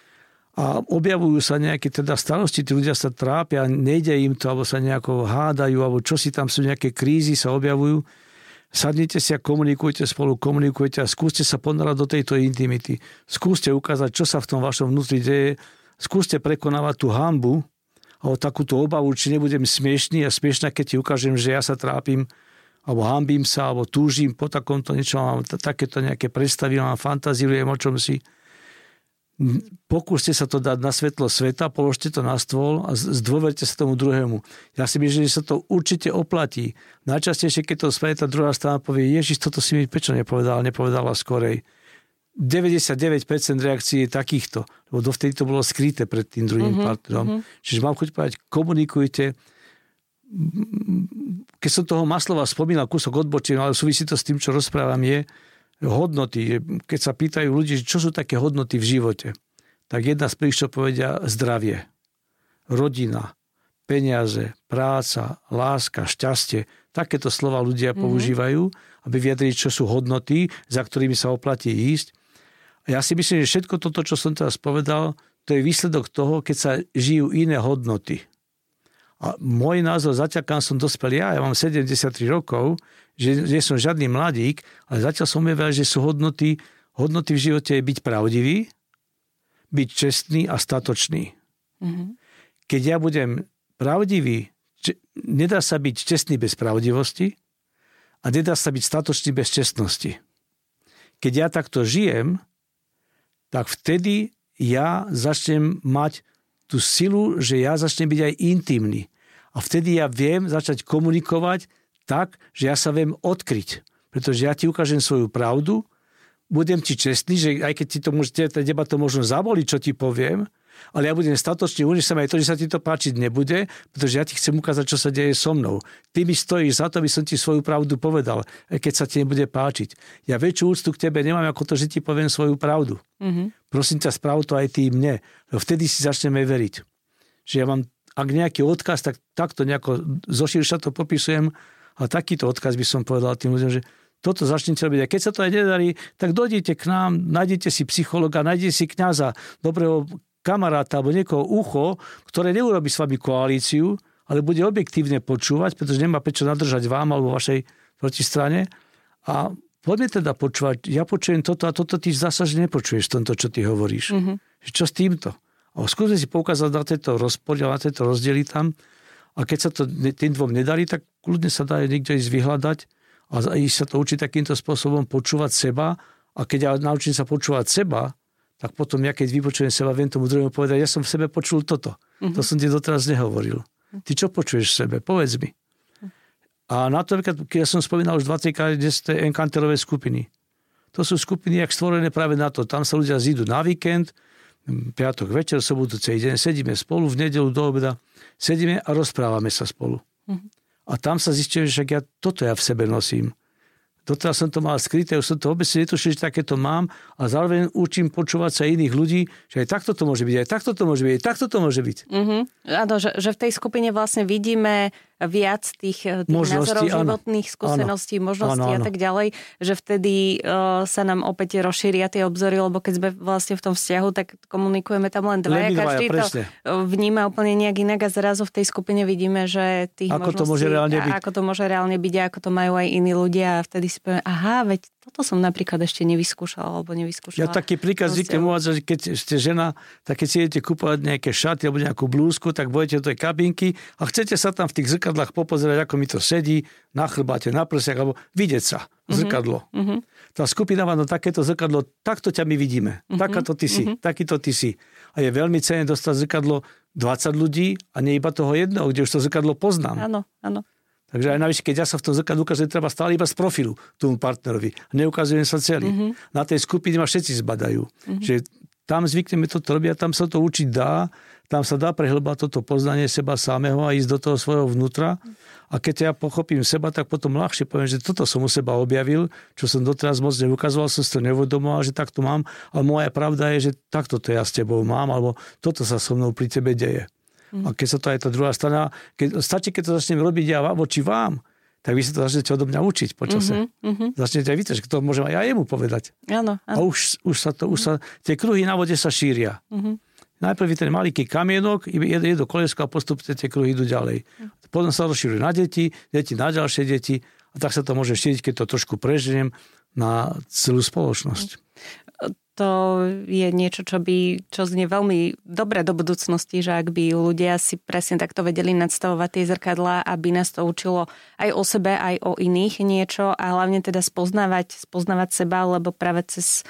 a objavujú sa nejaké teda starosti, tí ľudia sa trápia, nejde im to, alebo sa nejako hádajú, alebo čo si tam sú, nejaké krízy sa objavujú. Sadnite si a komunikujte spolu, komunikujte a skúste sa ponorať do tejto intimity. Skúste ukázať, čo sa v tom vašom vnútri deje. Skúste prekonávať tú hanbu alebo takúto obavu, či nebudem smiešný a smiešná, keď ti ukážem, že ja sa trápim, alebo hanbím sa, alebo túžim po takomto niečo, mám takéto nejaké predstavy, mám fantazírujem o čom si. Pokúste sa to dať na svetlo sveta, položte to na stôl a zdôverte sa tomu druhému. Ja si myslím, že sa to určite oplatí. Najčastejšie, keď to spraví tá druhá strana, povie, Ježiš, toto si mi prečo nepovedala, nepovedala skorej. deväťdesiatdeväť percent reakcií je takýchto, lebo dovtedy to bolo skryté pred tým druhým mm-hmm, partnerom. Mm-hmm. Čiže mám chuť povedať, komunikujte. Keď som toho Maslova spomínal, kúsok odbočím, ale súvisí to s tým, čo rozprávam, je, hodnoty. Keď sa pýtajú ľudí, čo sú také hodnoty v živote, tak jedna z prvých, čo povedia, zdravie, rodina, peniaze, práca, láska, šťastie. Takéto slova ľudia mm-hmm. používajú, aby vyjadrili, čo sú hodnoty, za ktorými sa oplatí ísť. A ja si myslím, že všetko toto, čo som teraz povedal, to je výsledok toho, keď sa žijú iné hodnoty. A môj názor, zatiaľ kam som dospel ja, ja mám sedemdesiattri rokov, že nie som žiadny mladík, ale zatiaľ som uvedomil, že sú hodnoty, hodnoty v živote je byť pravdivý, byť čestný a statočný. Mm-hmm. Keď ja budem pravdivý, č- nedá sa byť čestný bez pravdivosti a nedá sa byť statočný bez čestnosti. Keď ja takto žijem, tak vtedy ja začnem mať tú silu, že ja začnem byť aj intimný. A vtedy ja viem začať komunikovať tak, že ja sa viem odkryť. Pretože ja ti ukážem svoju pravdu, budem ti čestný, že aj keď ti to môže, tá debata možno zabolí, čo ti poviem, ale ja budem statočný, unesem aj to, že sa ti to páčiť nebude, pretože ja ti chcem ukázať, čo sa deje so mnou. Ty mi stojíš za to, aby som ti svoju pravdu povedal, aj keď sa ti nebude páčiť. Ja väčšiu úctu k tebe nemám, ako to, že ti poviem svoju pravdu. Mm-hmm. Prosím ťa, správ to aj ty mne. Lebo vtedy si začneme veriť. Že ja mám, ak nejaký odkaz, tak takto nejako zoširša to popisujem, ale takýto odkaz by som povedal tým ľuďom, že toto začnite robiť. A keď sa to aj nedarí, tak dojdite k nám, nájdete si psychologa, nájdete si kňaza, dobrého kamaráta alebo niekoho ucho, ktoré neurobí s vami koalíciu, ale bude objektívne počúvať, pretože nemá prečo nadržať vám alebo vašej protistrane. A poďme teda počúvať. Ja počujem toto a toto ty zasa, že nepočuješ tomto, čo ty hovoríš. Mm-hmm. Čo s týmto? A skúsme si poukázať na tieto rozpory, na tieto rozdiely tam. A keď sa to tým dvom nedarí, tak kľudne sa dá niekde ísť vyhľadať a ísť sa to učiť takýmto spôsobom počúvať seba. A keď ja naučím sa počúvať seba, tak potom ja keď vypočujem seba, viem tomu druhému povedať, ja som v sebe počul toto. Uh-huh. To som ti doteraz nehovoril. Ty čo počuješ v sebe? Povedz mi. Uh-huh. A na to, keď ja som spomínal už dvadsaťkrát, kde ste enkanterové skupiny. To sú skupiny, jak stvorené práve na to. Tam sa ľudia zídu na víkend, piatok večer, sobotu celý deň, sedíme spolu, v nedeľu do obeda, sedíme a rozprávame sa spolu. Uh-huh. A tam sa zistím, že však ja toto ja v sebe nosím. Doteraz som to mal skryté, už som to vôbec netušil, že takéto mám a zároveň učím počúvať sa iných ľudí, že aj takto to môže byť, aj takto to môže byť, aj takto to môže byť. Mm-hmm. Áno, že, že v tej skupine vlastne vidíme viac tých, tých názorov, životných skúseností, áno, možností áno, áno. a tak ďalej, že vtedy uh, sa nám opäť rozšíria tie obzory, lebo keď sme vlastne v tom vzťahu, tak komunikujeme tam len dvaja, každý to vníma úplne nejak inak a zrazu v tej skupine vidíme, že tých ako možností, to môže reálne byť. ako to môže reálne byť a ako to majú aj iní ľudia a vtedy si poviem, aha, veď toto som napríklad ešte nevyskúšal alebo nevyskúšala. Ja taký príklad zvyknem uvádzať, že keď ste žena, tak keď si idete kúpovať nejaké šaty alebo nejakú blúzku, tak budete do tej kabinky a chcete sa tam v tých zrkadlách popozerať, ako mi to sedí, na chrbáte, na prsiach, alebo vidieť sa, zrkadlo. Mm-hmm. Tá skupina má no takéto zrkadlo, takto ťa my vidíme, mm-hmm. takáto ty si, mm-hmm. takýto ty si. A je veľmi cenné dostať zrkadlo dvadsať ľudí a nie iba toho jedného, kde už to zrkadlo poznám. Áno, áno. Takže aj navyše, keď ja sa v tom zrkadlu ukážem, treba stále iba z profilu tomu partnerovi. Neukazujem sa celý. Mm-hmm. Na tej skupine ma všetci zbadajú. Mm-hmm. Že tam zvykneme toto robiť a tam sa to učiť dá. Tam sa dá prehlbať toto poznanie seba samého a ísť do toho svojho vnútra. A keď ja pochopím seba, tak potom ľahšie poviem, že toto som u seba objavil, čo som doteraz moc neukazoval, som si to neuvedomoval, že takto mám. A moja pravda je, že takto to ja s tebou mám, alebo toto sa so mnou pri tebe deje. A keď sa to aj tá druhá strana, keď, stačí, keď to začnem robiť ja voči vám, tak vy sa to začnete odo mňa učiť počase. Mm-hmm. Začnete aj vytať, že to môžem aj ja jemu povedať. Áno, áno. A už, už sa to, už sa, tie kruhy na vode sa šíria. Mm-hmm. Najprv ten maliký kamienok, ide do kolesko a postupne tie kruhy idú ďalej. Mm-hmm. Potom sa rozšíruje na deti, deti na ďalšie deti a tak sa to môže šíriť, keď to trošku preženiem na celú spoločnosť. Mm-hmm. To je niečo, čo by, čo znie veľmi dobre do budúcnosti, že ak by ľudia si presne takto vedeli nadstavovať tie zrkadlá, aby nás to učilo aj o sebe, aj o iných niečo a hlavne teda spoznávať, spoznávať seba, lebo práve cez,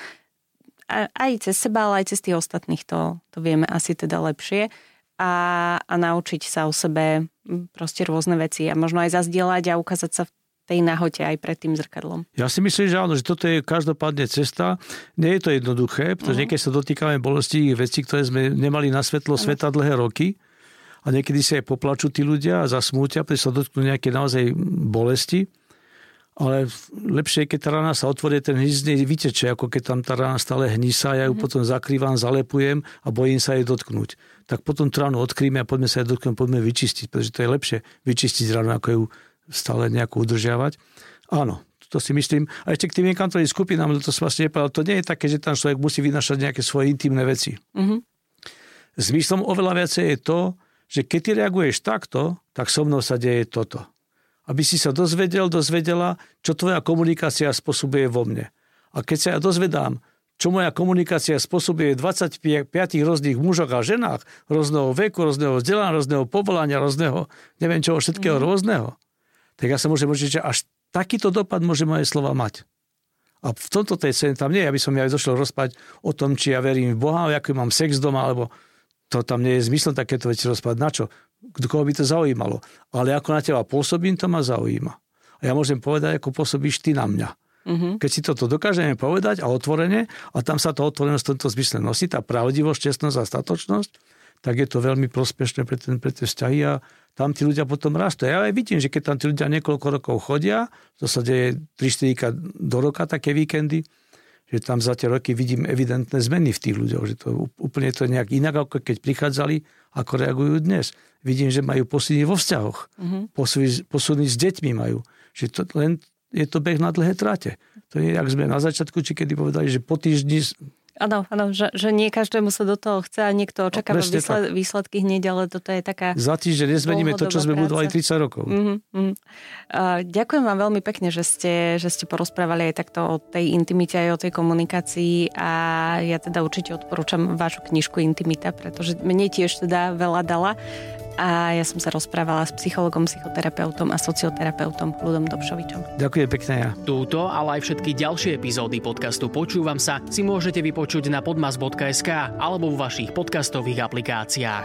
aj cez seba, ale aj cez tých ostatných to, to vieme asi teda lepšie a, a naučiť sa o sebe proste rôzne veci a možno aj zazdieľať a ukázať sa v tej nahote aj pred tým zrkadlom. Ja si myslím, že áno, že toto je každopádne cesta. Nie je to jednoduché, pretože uh-huh. niekedy sa dotýkame bolestivých vecí, ktoré sme nemali na svetlo uh-huh. sveta dlhé roky a niekedy sa aj poplačú tí ľudia a zasmútia, pretože sa dotknú nejaké naozaj bolesti. ale lepšie je, keď tá rana sa otvorí, ten hníz z nej vyteče, ako keď tam tá rana stále hnísa, ja ju mm-hmm. potom zakrývam, zalepujem a bojím sa jej dotknúť. Tak potom tú ranu odkrýme a poďme sa jej dotknúť, poďme vyčistiť, pretože to je lepšie vyčistiť ranu, ako ju stále nejako udržiavať. Áno, to si myslím. A ešte k tým enkantovým skupinám, to som vlastne nepovedal, to nie je také, že tam človek musí vynášať nejaké svoje intimné veci. Mm-hmm. Zmyslom oveľa viacej je to, že keď ty reaguješ takto, tak so mnou sa deje toto. Aby si sa dozvedel, dozvedela, čo tvoja komunikácia spôsobuje vo mne. A keď sa ja dozvedám, čo moja komunikácia spôsobuje v dvadsaťpäť rôznych mužoch a ženách, rôzneho veku, rôzneho vzdelania, rôzneho povolania, rôzneho, neviem čoho, všetkého mm. rôzneho, tak ja sa môžem učiť, že až takýto dopad môže moje slova mať. A v tomto tej scéne tam nie, aby som ja došiel rozprávať o tom, či ja verím v Boha, aký mám sex doma, alebo to tam nie je zmysel takéto veci rozprávať. Na čo? Koho by to zaujímalo. Ale ako na teba pôsobím, to ma zaujíma. A ja môžem povedať, ako pôsobíš ty na mňa. Mm-hmm. Keď si toto dokážeme povedať a otvorene, a tam sa to otvorenosť v tomto zmysle nosí, tá pravdivosť, čestnosť a statočnosť, tak je to veľmi prospešné pre, ten, pre tie vzťahy a tam tí ľudia potom rastú. Ja aj vidím, že keď tam tí ľudia niekoľko rokov chodia, v zásade tri štyri do roka také víkendy, že tam za tie roky vidím evidentné zmeny v tých ľuďoch, že to úplne to nejak inak, ako keď prichádzali, ako reagujú dnes. Vidím, že majú posuny vo vzťahoch, mm-hmm. posuny, posuny s deťmi majú, že to len je to beh na dlhé tráte. To je, jak sme na začiatku, či kedy povedali, že po týždni... Áno, áno, že, že nie každému sa do toho chce a niekto očakáva no, výsled, výsledky hneď, ale toto je taká... Za týždeň nezmeníme to, čo sme budovali tridsať rokov. Mm-hmm, mm-hmm. Uh, ďakujem vám veľmi pekne, že ste, že ste porozprávali aj takto o tej intimite, aj o tej komunikácii a ja teda určite odporúčam vašu knižku Intimita, pretože mne tiež teda veľa dala. A ja som sa rozprávala s psychologom, psychoterapeutom a socioterapeutom Ľudom Dobšovičom. Ďakujem pekne ja. Túto, ale aj všetky ďalšie epizódy podcastu Počúvam sa si môžete vypočuť na podmas bodka es ká alebo vo vašich podcastových aplikáciách.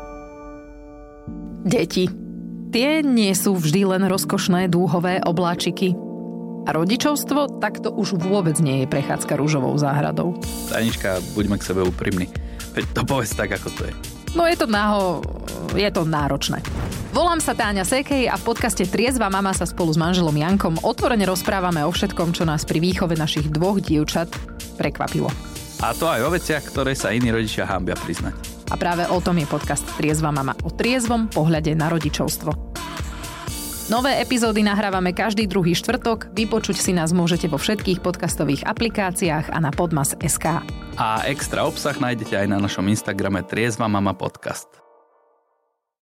Deti. Tie nie sú vždy len rozkošné dúhové obláčiky. A rodičovstvo takto už vôbec nie je prechádzka ružovou záhradou. Tanička, buďme k sebe úprimní. Veď to povedz tak, ako to je. No je to náho... je to náročné. Volám sa Táňa Sekej a v podcaste Triezva mama sa spolu s manželom Jankom otvorene rozprávame o všetkom, čo nás pri výchove našich dvoch dievčat prekvapilo. A to aj o veciach, ktoré sa iní rodičia hanbia priznať. A práve o tom je podcast Triezva mama, o triezvom pohľade na rodičovstvo. Nové epizódy nahrávame každý druhý štvrtok, vypočuť si nás môžete vo všetkých podcastových aplikáciách a na podmas bodka es ká. A extra obsah nájdete aj na našom Instagrame Triezva mama podcast.